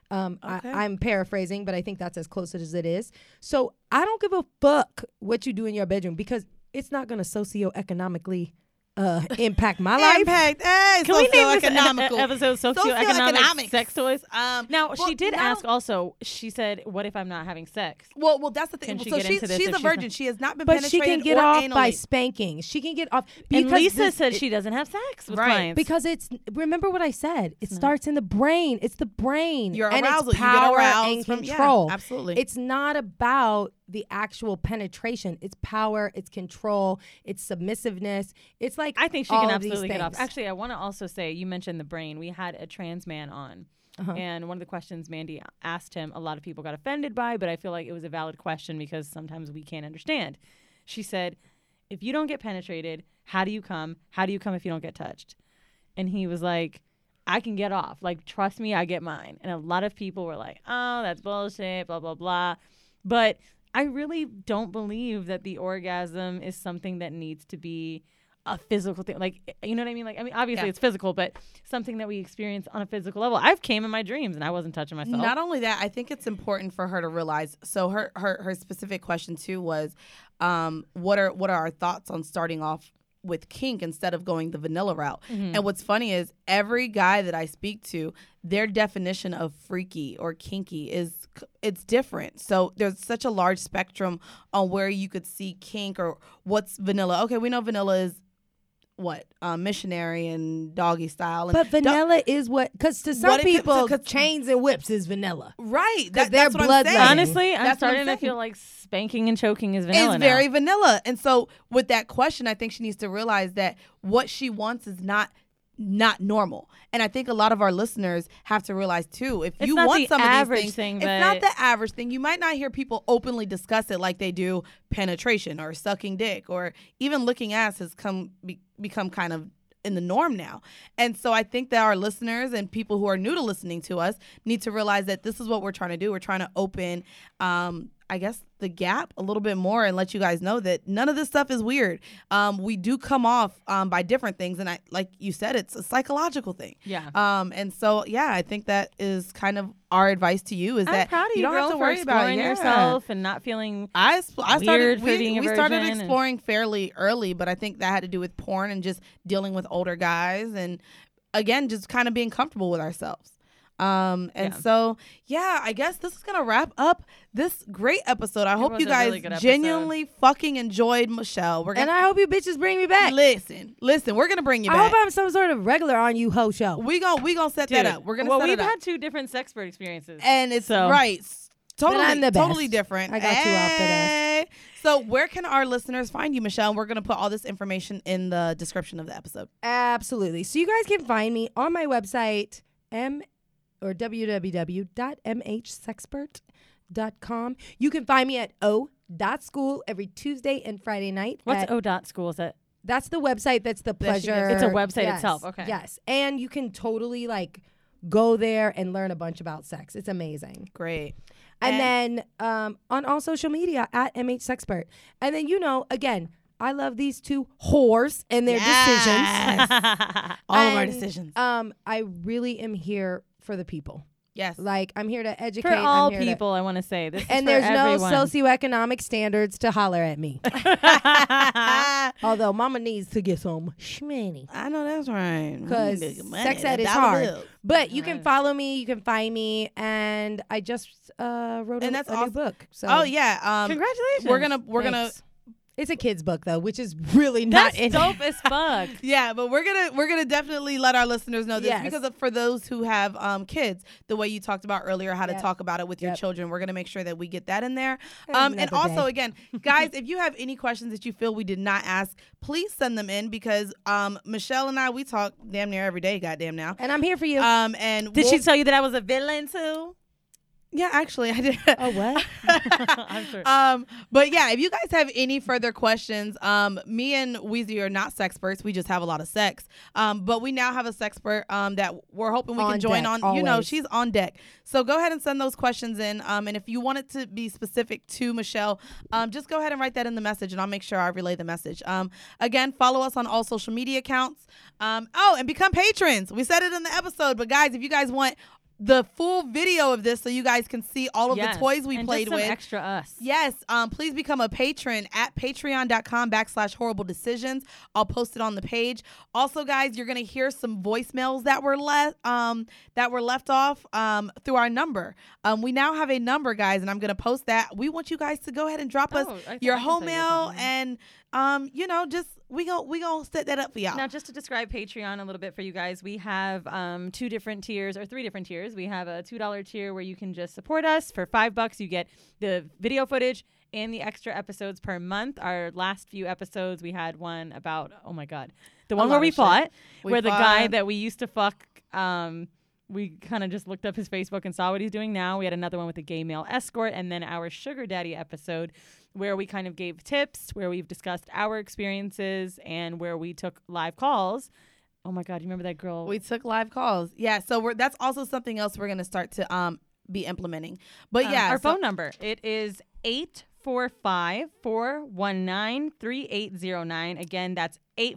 I'm paraphrasing, but I think that's as close as it is. So I don't give a fuck what you do in your bedroom because it's not going to socioeconomically impact my life. Impact. Hey, Can we name this socioeconomical. episode socioeconomic Socioeconomics. sex toys? Now, well, she did no. ask also, she said, what if I'm not having sex? Well, that's the thing. Can she So get into this she's if a she's virgin. not- She has not been But she penetrated can get or off by anally. spanking. She can get off And because Lisa this- said she doesn't have sex with Right. clients. because it's remember what I said. It starts in the brain. It's the brain. Your and arousal. it's You get power aroused and from- yeah, control. absolutely. It's not about the actual penetration. It's power. It's control. It's submissiveness. It's like I think she all can of these absolutely get off. things. Actually, I want to also say, you mentioned the brain. We had a trans man on. And one of the questions Mandy asked him, a lot of people got offended by, but I feel like it was a valid question because sometimes we can't understand. She said, if you don't get penetrated, how do you come? How do you come if you don't get touched? And he was like, I can get off. Like, trust me, I get mine. And a lot of people were like, oh, that's bullshit, blah, blah, blah. But I really don't believe that the orgasm is something that needs to be a physical thing. Like, you know what I mean? Like, I mean, obviously Yeah. it's physical, but something that we experience on a physical level. I've came in my dreams and I wasn't touching myself. Not only that, I think it's important for her to realize. So her specific question too was, what are our thoughts on starting off with kink instead of going the vanilla route? And what's funny is every guy that I speak to, their definition of freaky or kinky it's different. So there's such a large spectrum on where you could see kink or what's vanilla. Okay, we know vanilla is missionary and doggy style. And But vanilla is because to some What it- people, 'cause- chains and whips is vanilla. right. they're That's what I'm bloodletting. saying. Honestly, I'm That's what I'm starting to saying. feel like spanking and choking is vanilla It's now. very vanilla. And so with that question, I think she needs to realize that what she wants is not normal. And I think a lot of our listeners have to realize too, if It's you not want the some of average these thing, things, it's not but- the average thing. You might not hear people openly discuss it like they do penetration or sucking dick, or even licking ass has become kind of in the norm now. And so I think that our listeners and people who are new to listening to us need to realize that this is what we're trying to do. We're trying to open I guess the gap a little bit more and let you guys know that none of this stuff is weird. We do come off by different things, and like you said, it's a psychological thing. Yeah. And so I think that is kind of our advice to you is I'm that proud of you, don't girl, have to for worry about exploring it. yourself and not feeling I started weird for being a we started virgin and- exploring fairly early, but I think that had to do with porn and just dealing with older guys, and again, just kind of being comfortable with ourselves. So I guess this is gonna wrap up this great episode. I hope was you a guys really good episode. genuinely fucking enjoyed Michelle. We're And gonna I hope you bitches bring me back. listen. We're gonna bring you I back. hope I'm some sort of regular on you ho show. we gonna set that up. We're gonna well, set we've it up, had 2 different sexpert experiences. and it's So- right. Totally, I'm the totally best. different. I got you off the desk. Hey. So where can our listeners find you, Michelle? We're gonna put all this information in the description of the episode. Absolutely. So you guys can find me on my website, www.mhsexpert.com. You can find me at o.school every Tuesday and Friday night. What's at- O.school? Is it? That's the website. That's the That she gives- pleasure. It's a website Yes, itself. Okay. Yes. And you can totally go there and learn a bunch about sex. It's amazing. Great. And then on all social media at MHSexpert. And then, again, I love these 2 whores and their decisions. All of our And, decisions. I really am here for the people. Yes. I'm here to educate. For all I'm here to- people, I want to say this. and is for there's no everyone. socioeconomic standards to holler at me. Although mama needs to get some shmoney. I know that's right. Because sex ed is hard. But you can follow me. You can find me. And I just wrote And a that's new awesome. book. So Congratulations. We're gonna Thanks. It's a kid's book though, which is really not That's in dope as fuck. but we're gonna definitely let our listeners know this Yes. because for those who have kids, the way you talked about earlier, how to Yep. talk about it with your Yep. children, we're gonna make sure that we get that in there. And Another also day. again, guys, if you have any questions that you feel we did not ask, please send them in because Michelle and I, we talk damn near every day, goddamn now. And I'm here for you. And Did she tell you that I was a villain too? Yeah, actually, I did. oh, what? I'm sure. But if you guys have any further questions, me and Weezy are not sexperts. We just have a lot of sex. But we now have a sexpert that we're hoping we On can join deck, on. always. She's on deck. So go ahead and send those questions in. And if you want it to be specific to Michelle, just go ahead and write that in the message, and I'll make sure I relay the message. Again, follow us on all social media accounts. And become patrons. We said it in the episode, but guys, if you guys want the full video of this so you guys can see all of the toys we and played just some with. extra us. Yes, please become a patron at patreon.com/horrible decisions. I'll post it on the page. Also, guys, you're gonna hear some voicemails that were left off through our number. We now have a number, guys, and I'm gonna post that. We want you guys to go ahead and drop us your home mail and just we gonna set that up for y'all. Now, just to describe Patreon a little bit for you guys, we have 2 different tiers or 3 different tiers. We have a $2 tier where you can just support us. For $5, you get the video footage and the extra episodes per month. Our last few episodes, we had one about, oh my God, the one where we fought, where the guy that we used to fuck, we kind of just looked up his Facebook and saw what he's doing now. We had another one with a gay male escort, and then our sugar daddy episode where we kind of gave tips, where we've discussed our experiences, and where we took live calls. Oh my God, you remember that girl? We took live calls. Yeah, so that's also something else we're gonna start to be implementing. But our phone number, it is 845-419-3809. Again, that's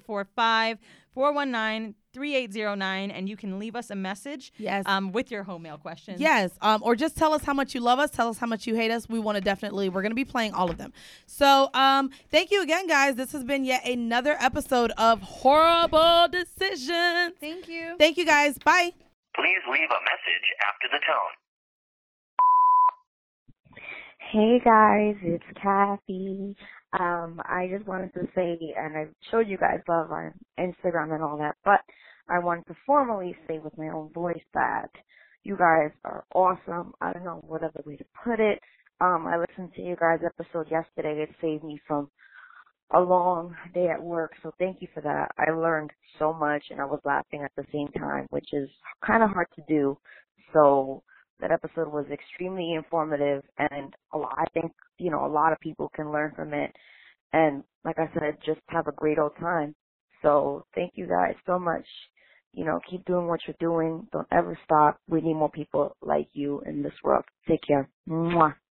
845-419-3809, and you can leave us a message with your home mail questions. Yes, or just tell us how much you love us. Tell us how much you hate us. We want to we're going to be playing all of them. So thank you again, guys. This has been yet another episode of Horrible Decisions. Thank you. Thank you, guys. Bye. Please leave a message after the tone. Hey guys, it's Kathy. I just wanted to say, and I showed you guys love on Instagram and all that, but I wanted to formally say with my own voice that you guys are awesome. I don't know what other way to put it. I listened to you guys' episode yesterday. It saved me from a long day at work, so thank you for that. I learned so much, and I was laughing at the same time, which is kind of hard to do. So that episode was extremely informative, and I think, a lot of people can learn from it. And like I said, just have a great old time. So thank you guys so much. Keep doing what you're doing. Don't ever stop. We need more people like you in this world. Take care. Mwah.